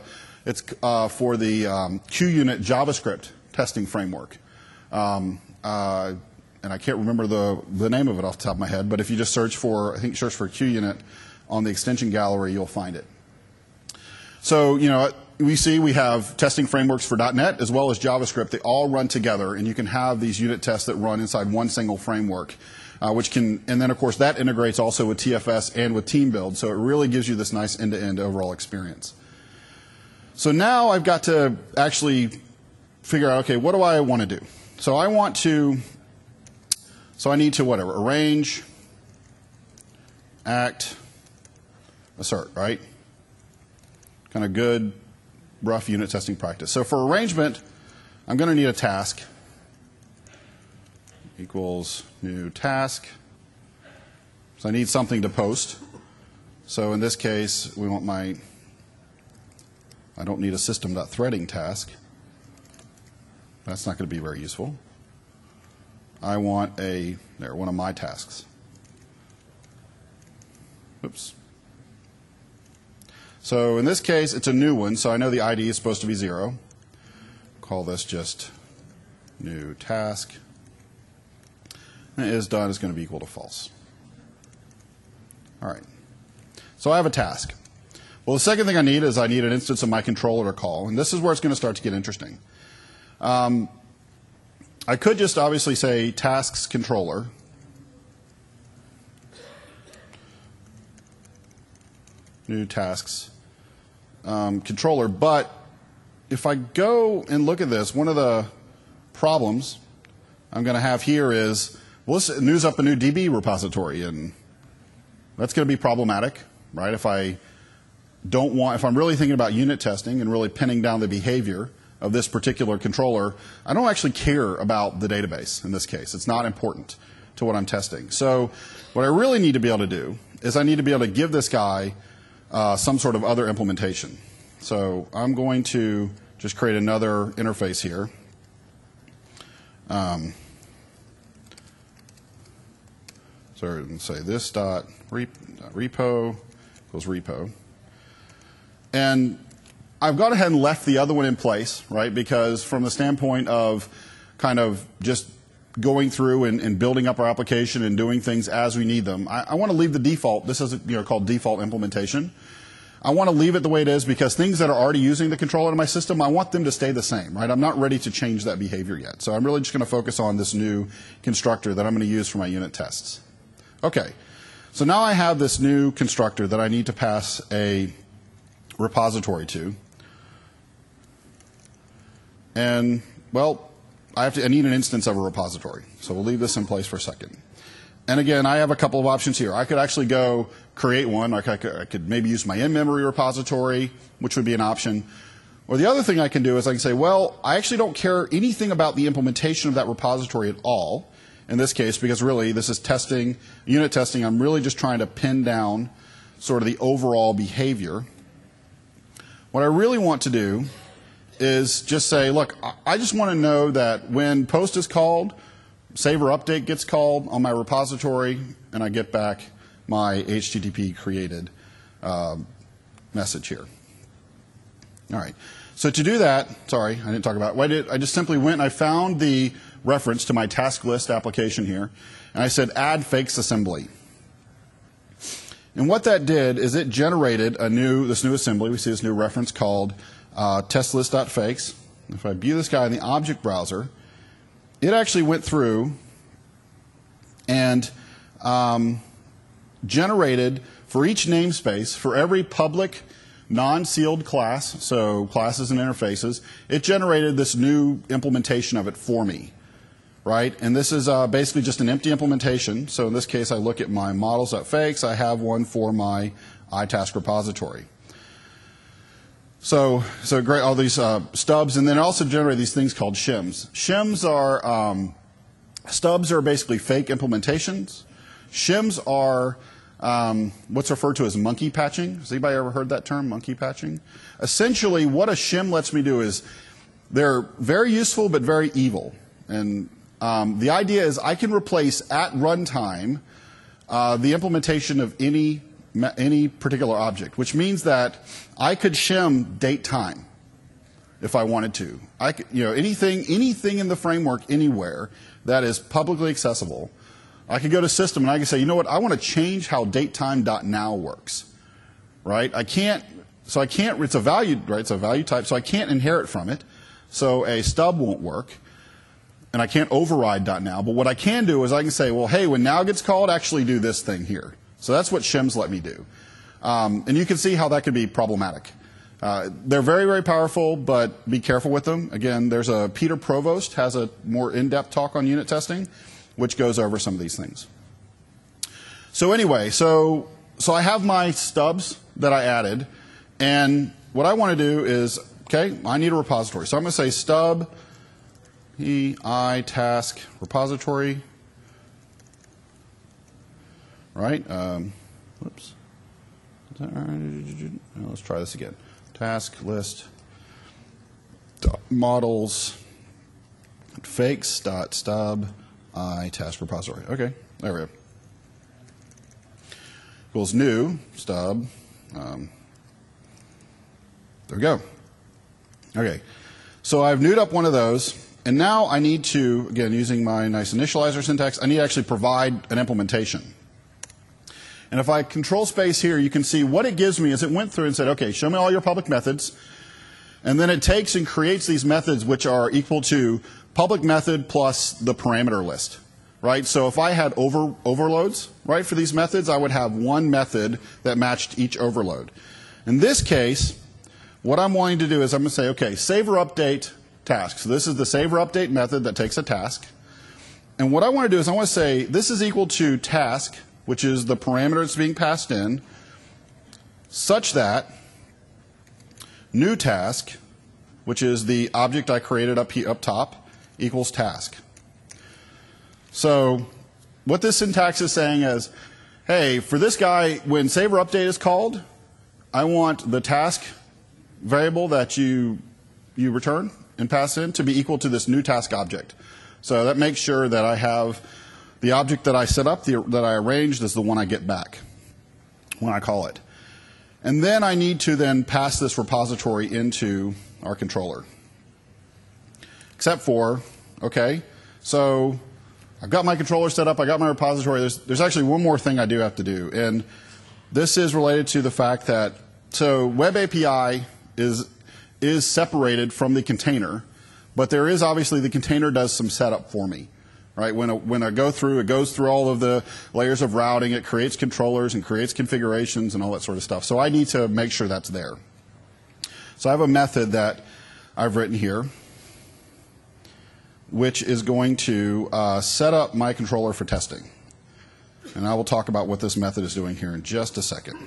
QUnit JavaScript testing framework. And I can't remember the name of it off the top of my head, but if you just search for, I think search for QUnit on the extension gallery, you'll find it. So, we see we have testing frameworks for .NET as well as JavaScript. They all run together, and you can have these unit tests that run inside one single framework, and then of course that integrates also with TFS and with TeamBuild, so it really gives you this nice end-to-end overall experience. So now I've got to actually figure out, okay, what do I want to do? So I need to whatever, arrange, act, assert, right? Kind of good, rough unit testing practice. So for arrangement, I'm going to need a task equals new task. So I need something to post. So in this case, we want I don't need a system.threading task. That's not going to be very useful. I want one of my tasks. Oops. So in this case, it's a new one, so I know the ID is supposed to be 0. Call this just new task. And is done is going to be equal to false. All right. So I have a task. Well, the second thing I need is an instance of my controller to call, and this is where it's going to start to get interesting. I could just obviously say tasks controller. New tasks controller, but if I go and look at this, one of the problems I'm going to have here is, well, let's news up a new DB repository, and that's going to be problematic, right? If I'm really thinking about unit testing and really pinning down the behavior of this particular controller, I don't actually care about the database in this case. It's not important to what I'm testing. So what I really need to be able to do is I need to be able to give this guy some sort of other implementation. So I'm going to just create another interface here. So let's say this dot repo equals repo. And I've gone ahead and left the other one in place, right? Because from the standpoint of kind of just going through and building up our application and doing things as we need them, I want to leave the default. This is called default implementation. I want to leave it the way it is because things that are already using the controller in my system, I want them to stay the same, right? I'm not ready to change that behavior yet. So I'm really just going to focus on this new constructor that I'm going to use for my unit tests. Okay, so now I have this new constructor that I need to pass a repository to. And, well, I need an instance of a repository. So we'll leave this in place for a second. And again, I have a couple of options here. I could actually go create one. I could maybe use my in-memory repository, which would be an option. Or the other thing I can do is I can say, well, I actually don't care anything about the implementation of that repository at all in this case, because really this is testing, unit testing. I'm really just trying to pin down sort of the overall behavior. What I really want to do is just say, look, I just want to know that when post is called, save or update gets called on my repository, and I get back my HTTP created message here. All right. So to do that, sorry, I didn't talk about it. I just simply went and I found the reference to my task list application here, and I said add fakes assembly. And what that did is it generated this new assembly. We see this new reference called testlist.fakes. If I view this guy in the object browser, it actually went through and generated for each namespace, for every public non-sealed class, so classes and interfaces, it generated this new implementation of it for me, right? And this is basically just an empty implementation. So in this case, I look at my models.fakes. I have one for my iTask repository. So great, all these stubs, and then it also generated these things called shims. Shims are, stubs are basically fake implementations. Shims are what's referred to as monkey patching. Has anybody ever heard that term, monkey patching? Essentially, what a shim lets me do is they're very useful but very evil. And the idea is I can replace at runtime the implementation of any particular object, which means that I could shim date time if I wanted to. I could, anything in the framework anywhere that is publicly accessible. I could go to system and I could say, you know what, I want to change how datetime.now works, right? It's a value, right? It's a value type, so I can't inherit from it. So a stub won't work, and I can't override .now. But what I can do is I can say, well, hey, when now gets called, actually do this thing here. So that's what shims let me do. And you can see how that could be problematic. They're very, very powerful, but be careful with them. Again, there's a Peter Provost has a more in-depth talk on unit testing, which goes over some of these things. So anyway, so I have my stubs that I added, and what I want to do is, okay, I need a repository. So I'm going to say stub EI task repository, right? Whoops. Is that right? Let's try this again. Task list models fakes dot stub I task repository. Okay, there we go. Equals new stub. There we go. Okay, so I've newed up one of those, and now I need to, again, using my nice initializer syntax, I need to actually provide an implementation. And if I control space here, you can see what it gives me is it went through and said, okay, show me all your public methods. And then it takes and creates these methods which are equal to public method plus the parameter list, right? So if I had overloads, right, for these methods, I would have one method that matched each overload. In this case, what I'm wanting to do is I'm going to say, okay, save or update task. So this is the save or update method that takes a task. And what I want to do is I want to say this is equal to task, which is the parameter that's being passed in, such that new task, which is the object I created up top, equals task. So what this syntax is saying is, hey, for this guy, when save or update is called, I want the task variable that you return and pass in to be equal to this new task object. So that makes sure that I have the object that I set up, that I arranged, is the one I get back when I call it. And then I need to then pass this repository into our controller. Except for, okay, so I've got my controller set up, I got my repository. There's actually one more thing I do have to do. And this is related to the fact that, so Web API is separated from the container, but there is obviously the container does some setup for me. Right? When I go through, it goes through all of the layers of routing, it creates controllers and creates configurations and all that sort of stuff. So I need to make sure that's there. So I have a method that I've written here, which is going to set up my controller for testing. And I will talk about what this method is doing here in just a second.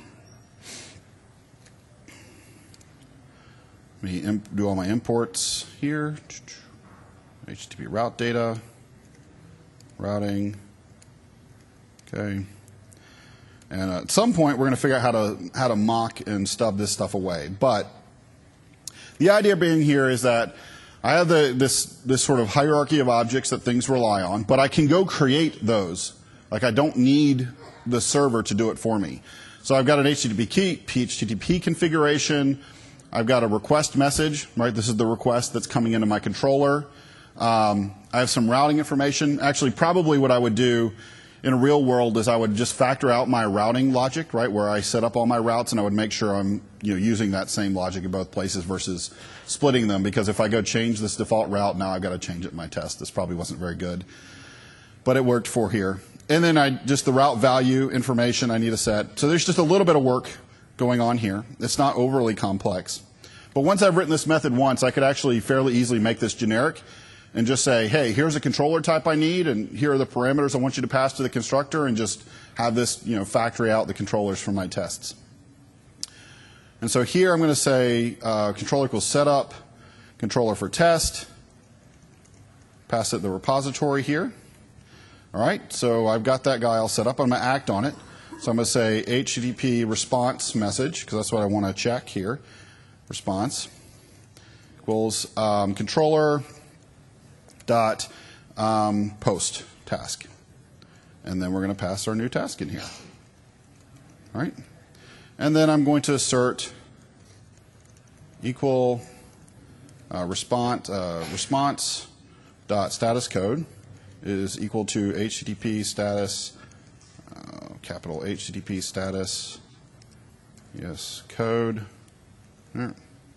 Let me do all my imports here. HTTP route data. Routing, okay, and at some point we're going to figure out how to mock and stub this stuff away. But the idea being here is that I have this sort of hierarchy of objects that things rely on, but I can go create those. Like I don't need the server to do it for me. So I've got an HTTP configuration. I've got a request message, right? This is the request that's coming into my controller. I have some routing information. Actually, probably what I would do in a real world is I would just factor out my routing logic, right, where I set up all my routes, and I would make sure I'm using that same logic in both places versus splitting them, because if I go change this default route, now I've got to change it in my test. This probably wasn't very good, but it worked for here. And then just the route value information I need to set. So there's just a little bit of work going on here. It's not overly complex. But once I've written this method once, I could actually fairly easily make this generic and just say, hey, here's a controller type I need, and here are the parameters I want you to pass to the constructor, and just have this factory out the controllers from my tests. And so here I'm going to say controller equals setup, controller for test, pass it the repository here. All right, so I've got that guy all set up. I'm going to act on it. So I'm going to say HTTP response message, because that's what I want to check here. Response equals controller dot post task. And then we're going to pass our new task in here. All right. And then I'm going to assert equal response dot status code is equal to HTTP status, capital HTTP status, yes, code. Come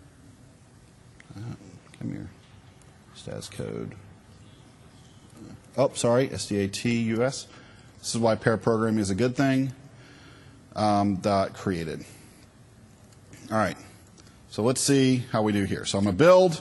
here. Status code. Oh, sorry, SDATUS. This is why pair programming is a good thing. Dot created. All right. So let's see how we do here. So I'm going to build.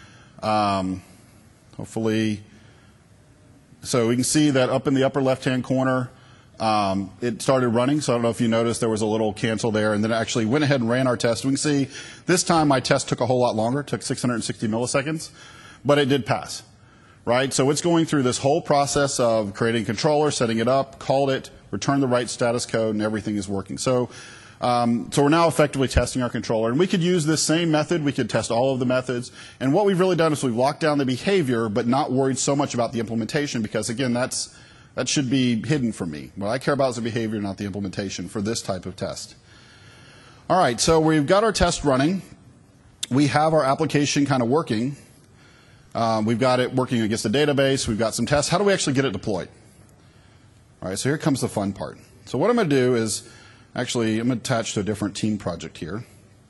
Hopefully, so we can see that up in the upper left-hand corner, it started running. So I don't know if you noticed there was a little cancel there, and then it actually went ahead and ran our test. We can see this time my test took a whole lot longer. It took 660 milliseconds, but it did pass, right? So it's going through this whole process of creating a controller, setting it up, called it, returned the right status code, and everything is working. So we're now effectively testing our controller. And we could use this same method. We could test all of the methods. And what we've really done is we've locked down the behavior, but not worried so much about the implementation because, again, that should be hidden from me. What I care about is the behavior, not the implementation for this type of test. All right, so we've got our test running. We have our application kind of working. We've got it working against the database. We've got some tests. How do we actually get it deployed? All right, so here comes the fun part. So what I'm going to do is, actually, I'm going to attach to a different team project here.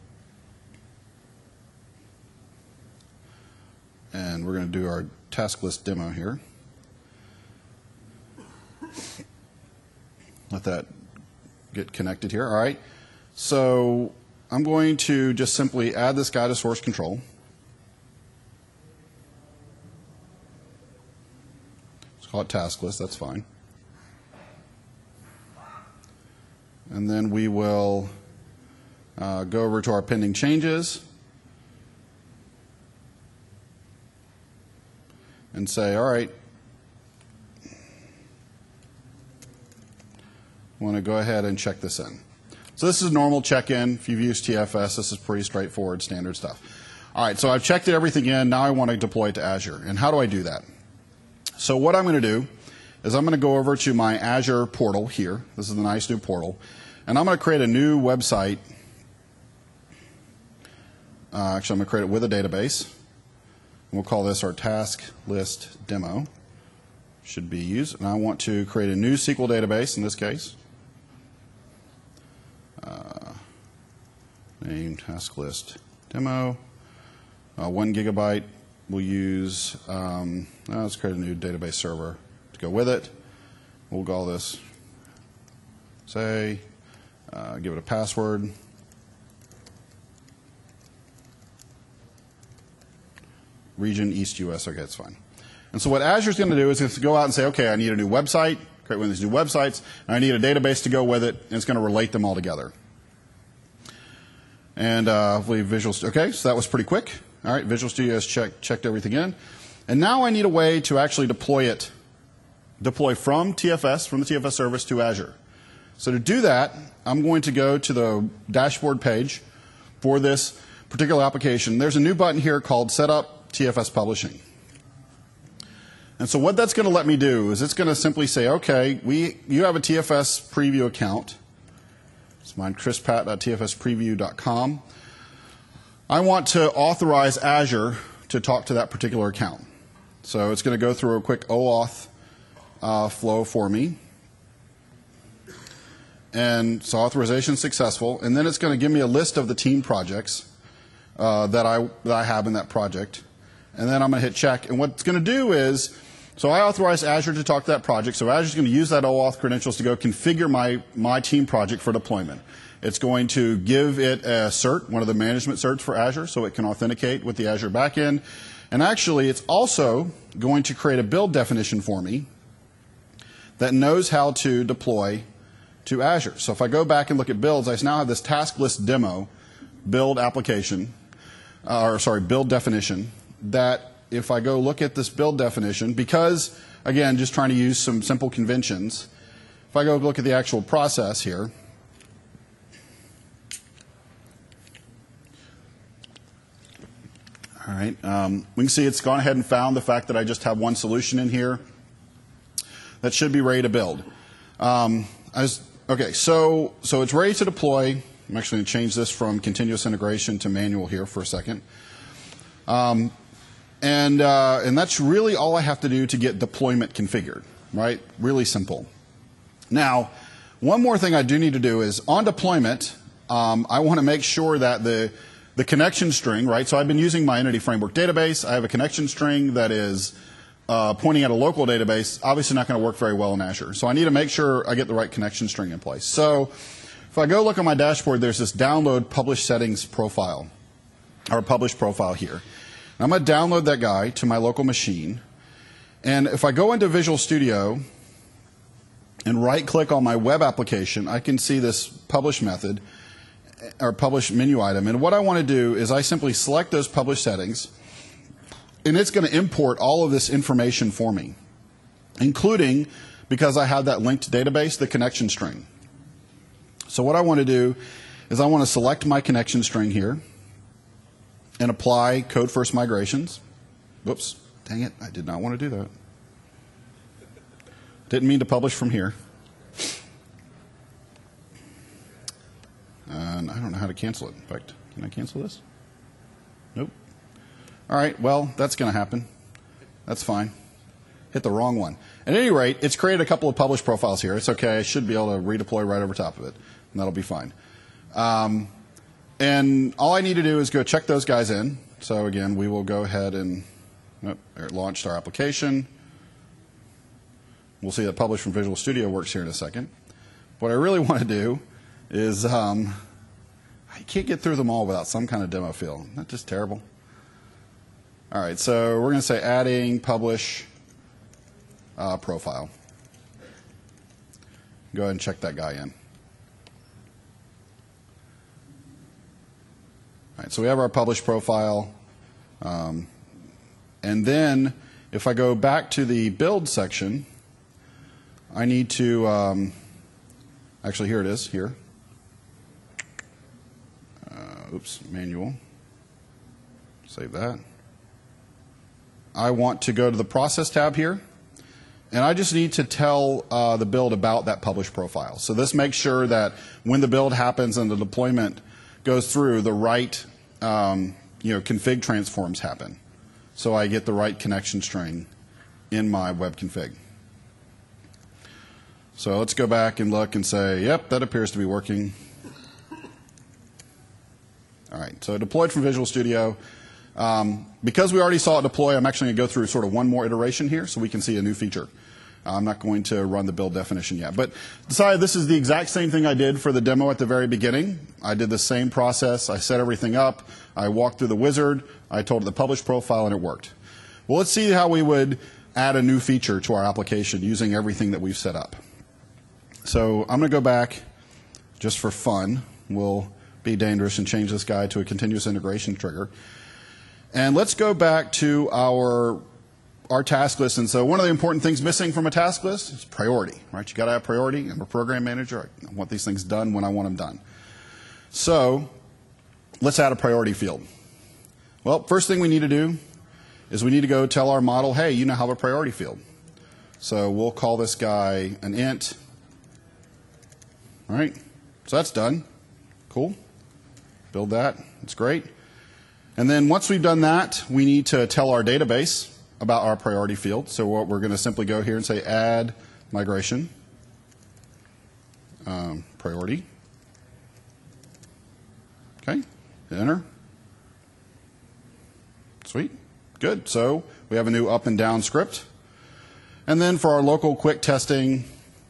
And we're going to do our task list demo here. Let that get connected here. All right. So I'm going to just simply add this guy to source control. Let's call it task list. That's fine. And then we will go over to our pending changes and say, all right, I want to go ahead and check this in. So this is normal check-in. If you've used TFS, this is pretty straightforward, standard stuff. All right, so I've checked everything in. Now I want to deploy it to Azure. And how do I do that? So what I'm going to do is I'm going to go over to my Azure portal here. This is the nice new portal. And I'm going to create a new website. Actually, I'm going to create it with a database. And we'll call this our task list demo. Should be used. And I want to create a new SQL database in this case. Name task list demo. 1 gigabyte. We'll use, let's create a new database server to go with it. We'll call this, say, give it a password. Region East US. Okay, that's fine. And so what Azure's going to do is it's going to go out and say, okay, I need a new website, create one of these new websites, and I need a database to go with it, and it's going to relate them all together. And hopefully Visual Studio, okay, so that was pretty quick. All right, Visual Studio has checked everything in. And now I need a way to actually deploy from TFS, from the TFS service to Azure. So to do that, I'm going to go to the dashboard page for this particular application. There's a new button here called Set Up TFS Publishing. And so what that's going to let me do is it's going to simply say, okay, you have a TFS preview account. It's mine, chrispat.tfspreview.com. I want to authorize Azure to talk to that particular account. So it's going to go through a quick OAuth flow for me. And so authorization is successful. And then it's going to give me a list of the team projects that I have in that project. And then I'm going to hit check. And what it's going to do is, so I authorize Azure to talk to that project. So Azure's going to use that OAuth credentials to go configure my team project for deployment. It's going to give it a cert, one of the management certs for Azure, so it can authenticate with the Azure backend. And actually, it's also going to create a build definition for me that knows how to deploy to Azure. So if I go back and look at builds, I now have this task list demo build application, build definition, that if I go look at this build definition, because, again, just trying to use some simple conventions, if I go look at the actual process here, all right, we can see it's gone ahead and found the fact that I just have one solution in here that should be ready to build. Okay, so it's ready to deploy. I'm actually going to change this from continuous integration to manual here for a second. And that's really all I have to do to get deployment configured, right? Really simple. Now, one more thing I do need to do is on deployment, I want to make sure that the connection string, right? So I've been using my Entity Framework database. I have a connection string that is pointing at a local database. Obviously not going to work very well in Azure. So I need to make sure I get the right connection string in place. So if I go look at my dashboard, there's this download publish settings profile. our publish profile here. I'm going to download that guy to my local machine. And if I go into Visual Studio and right-click on my web application, I can see this publish method or publish menu item. And what I want to do is I simply select those publish settings, and it's going to import all of this information for me, including, because I have that linked database, the connection string. So what I want to do is I want to select my connection string here and apply Code First Migrations. Whoops, dang it, I did not want to do that. Didn't mean to publish from here. And I don't know how to cancel it. In fact, can I cancel this? Nope. All right, well, that's going to happen. That's fine. Hit the wrong one. At any rate, it's created a couple of publish profiles here. It's okay. I should be able to redeploy right over top of it, and that'll be fine. And all I need to do is go check those guys in. So again, we will go ahead and it launched our application. We'll see that publish from Visual Studio works here in a second. What I really want to do is I can't get through them all without some kind of demo field. Isn't that just terrible? All right, so we're going to say adding publish profile. Go ahead and check that guy in. All right, so we have our publish profile. And then if I go back to the build section, I need to, actually here it is, here. Oops, manual. Save that. I want to go to the process tab here. And I just need to tell the build about that publish profile. So this makes sure that when the build happens and the deployment goes through, the right config transforms happen. So I get the right connection string in my web config. So let's go back and look and say, yep, that appears to be working. All right, so deployed from Visual Studio. Because we already saw it deploy, I'm actually going to go through sort of one more iteration here so we can see a new feature. I'm not going to run the build definition yet. But decided this is the exact same thing I did for the demo at the very beginning. I did the same process. I set everything up. I walked through the wizard. I told it the publish profile, and it worked. Well, let's see how we would add a new feature to our application using everything that we've set up. So I'm going to go back just for fun. We'll be dangerous and change this guy to a continuous integration trigger. And let's go back to our task list. And so one of the important things missing from a task list is priority, right? You got to have priority. I'm a program manager. I want these things done when I want them done. So let's add a priority field. Well, first thing we need to do is we need to go tell our model, hey, you now have a priority field. So we'll call this guy an int. All right, so that's done. Cool. Build that. That's great. And then once we've done that, we need to tell our database about our priority field. So what we're going to simply go here and say add migration priority. Okay, hit enter. Sweet, good. So we have a new up and down script. And then for our local quick testing,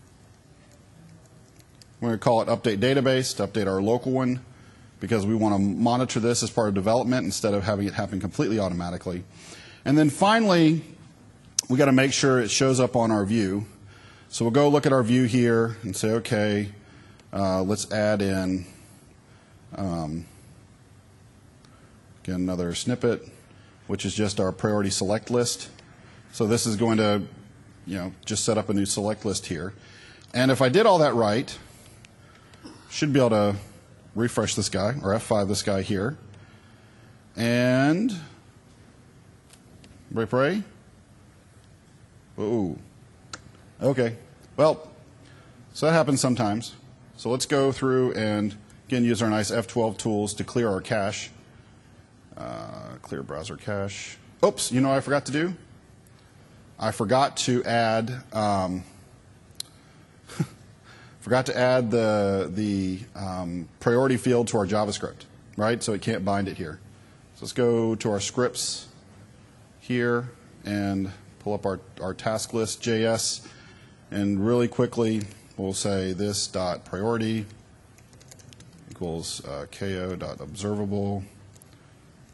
we're going to call it update database to update our local one, because we want to monitor this as part of development instead of having it happen completely automatically. And then finally, we got to make sure it shows up on our view. So we'll go look at our view here and say, okay, let's add in again another snippet, which is just our priority select list. So this is going to, just set up a new select list here. And if I did all that right, should be able to refresh this guy, or F5 this guy here. And pray. Ooh. Okay. Well, so that happens sometimes. So let's go through and, again, use our nice F12 tools to clear our cache. Clear browser cache. Oops, you know what I forgot to do? I forgot to add the priority field to our JavaScript, right? So it can't bind it here. So let's go to our scripts here and pull up our task list JS, and really quickly we'll say this dot priority equals ko.observable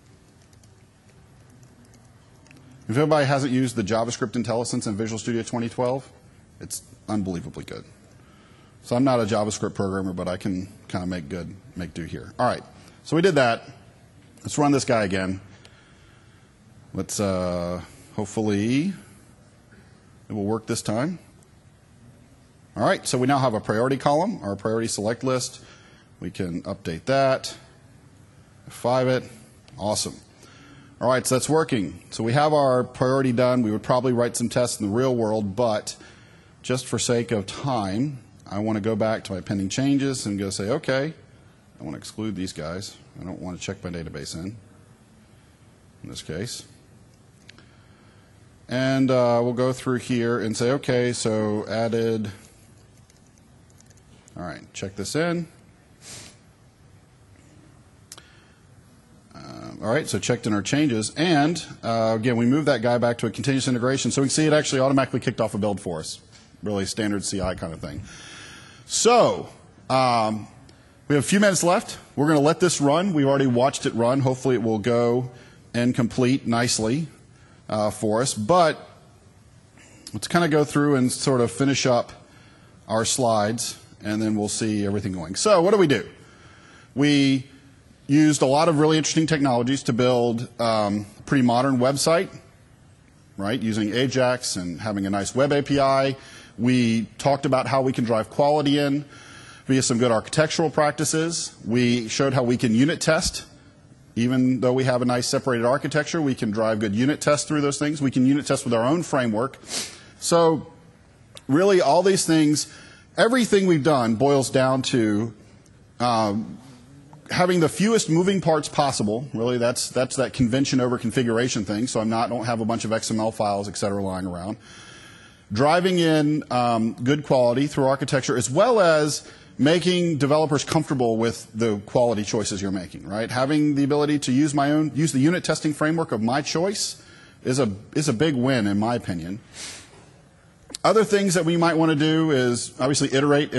If anybody hasn't used the JavaScript IntelliSense in Visual Studio 2012, it's unbelievably good. So I'm not a JavaScript programmer, but I can kind of make do here. All right, so we did that. Let's run this guy again. Let's hopefully it will work this time. All right, so we now have a priority column, our priority select list. We can update that, F5 it, awesome. All right, so that's working. So we have our priority done. We would probably write some tests in the real world, but just for sake of time, I want to go back to my pending changes and go say, okay, I want to exclude these guys. I don't want to check my database in this case. And we'll go through here and say, okay, so added. All right, check this in. All right, so checked in our changes. And again, we moved that guy back to a continuous integration. So we can see it actually automatically kicked off a build for us. Really standard CI kind of thing. So we have a few minutes left. We're going to let this run. We've already watched it run. Hopefully it will go and complete nicely for us. But let's kind of go through and sort of finish up our slides, and then we'll see everything going. So what do? We used a lot of really interesting technologies to build a pretty modern website, right, using Ajax and having a nice web API. We talked about how we can drive quality in via some good architectural practices. We showed how we can unit test. Even though we have a nice separated architecture, we can drive good unit tests through those things. We can unit test with our own framework. So really all these things, everything we've done boils down to having the fewest moving parts possible. Really, that's that convention over configuration thing. So don't have a bunch of XML files, et cetera, lying around. Driving in good quality through architecture, as well as making developers comfortable with the quality choices you're making. Right, having the ability to use the unit testing framework of my choice is a big win in my opinion. Other things that we might want to do is obviously iterate.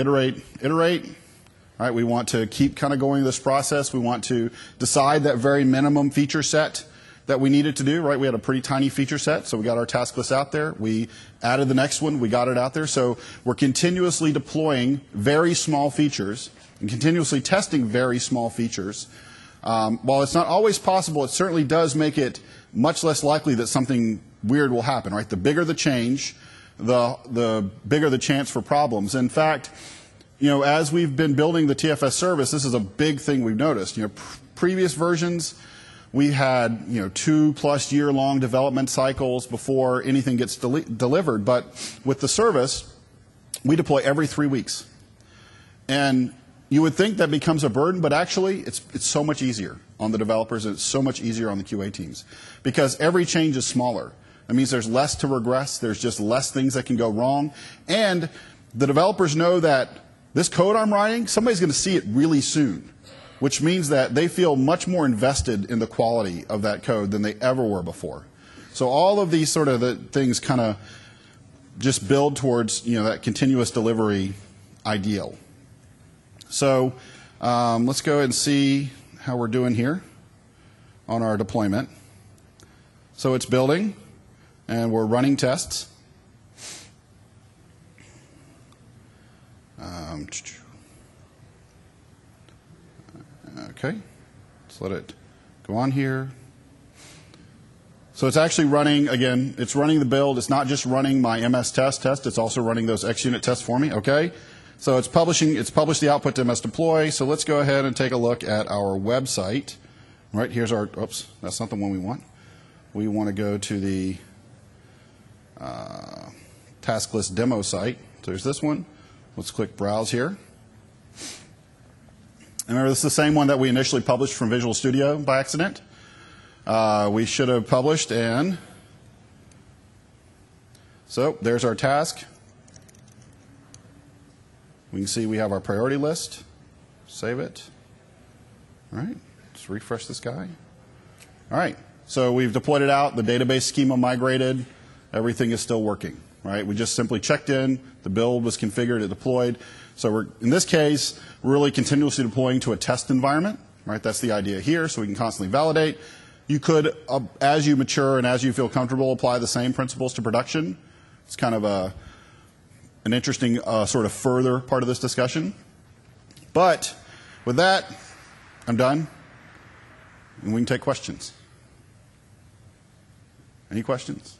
Right, we want to keep kind of going this process. We want to decide that very minimum feature set that we needed to do. Right, we had a pretty tiny feature set, so we got our task list out there. We added the next one. We got it out there. So we're continuously deploying very small features and continuously testing very small features. While it's not always possible, it certainly does make it much less likely that something weird will happen. Right, the bigger the change, the bigger the chance for problems. In fact, as we've been building the TFS service, this is a big thing we've noticed. Previous versions, we had 2+ year long development cycles before anything gets delivered. But with the service, we deploy every 3 weeks, and you would think that becomes a burden, but actually it's so much easier on the developers, and it's so much easier on the QA teams because every change is smaller. That means there's less to regress. There's just less things that can go wrong, and the developers know that this code I'm writing, somebody's going to see it really soon, which means that they feel much more invested in the quality of that code than they ever were before. So all of these sort of things kind of just build towards that continuous delivery ideal. So let's go ahead and see how we're doing here on our deployment. So it's building, and we're running tests. Okay, let's let it go on here. So it's actually running, again, it's running the build. It's not just running my MS test, it's also running those XUnit tests for me, okay? So it's published the output to MS Deploy. So let's go ahead and take a look at our website. Right, here's our, oops, that's not the one we want. We want to go to the task list demo site. So there's this one. Let's click Browse here. And remember, this is the same one that we initially published from Visual Studio by accident. We should have published, and so there's our task. We can see we have our priority list. Save it. All right, let's refresh this guy. All right, so we've deployed it out. The database schema migrated. Everything is still working. Right? We just simply checked in, the build was configured, it deployed. So we're, in this case, really continuously deploying to a test environment. Right? That's the idea here, so we can constantly validate. You could, as you mature and as you feel comfortable, apply the same principles to production. It's kind of an interesting sort of further part of this discussion. But with that, I'm done, and we can take questions. Any questions?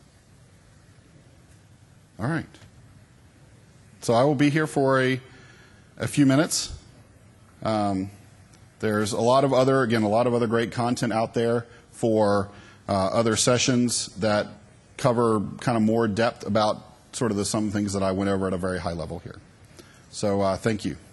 All right. So I will be here for a few minutes. There's a lot of other great content out there for other sessions that cover kind of more depth about sort of some things that I went over at a very high level here. So thank you.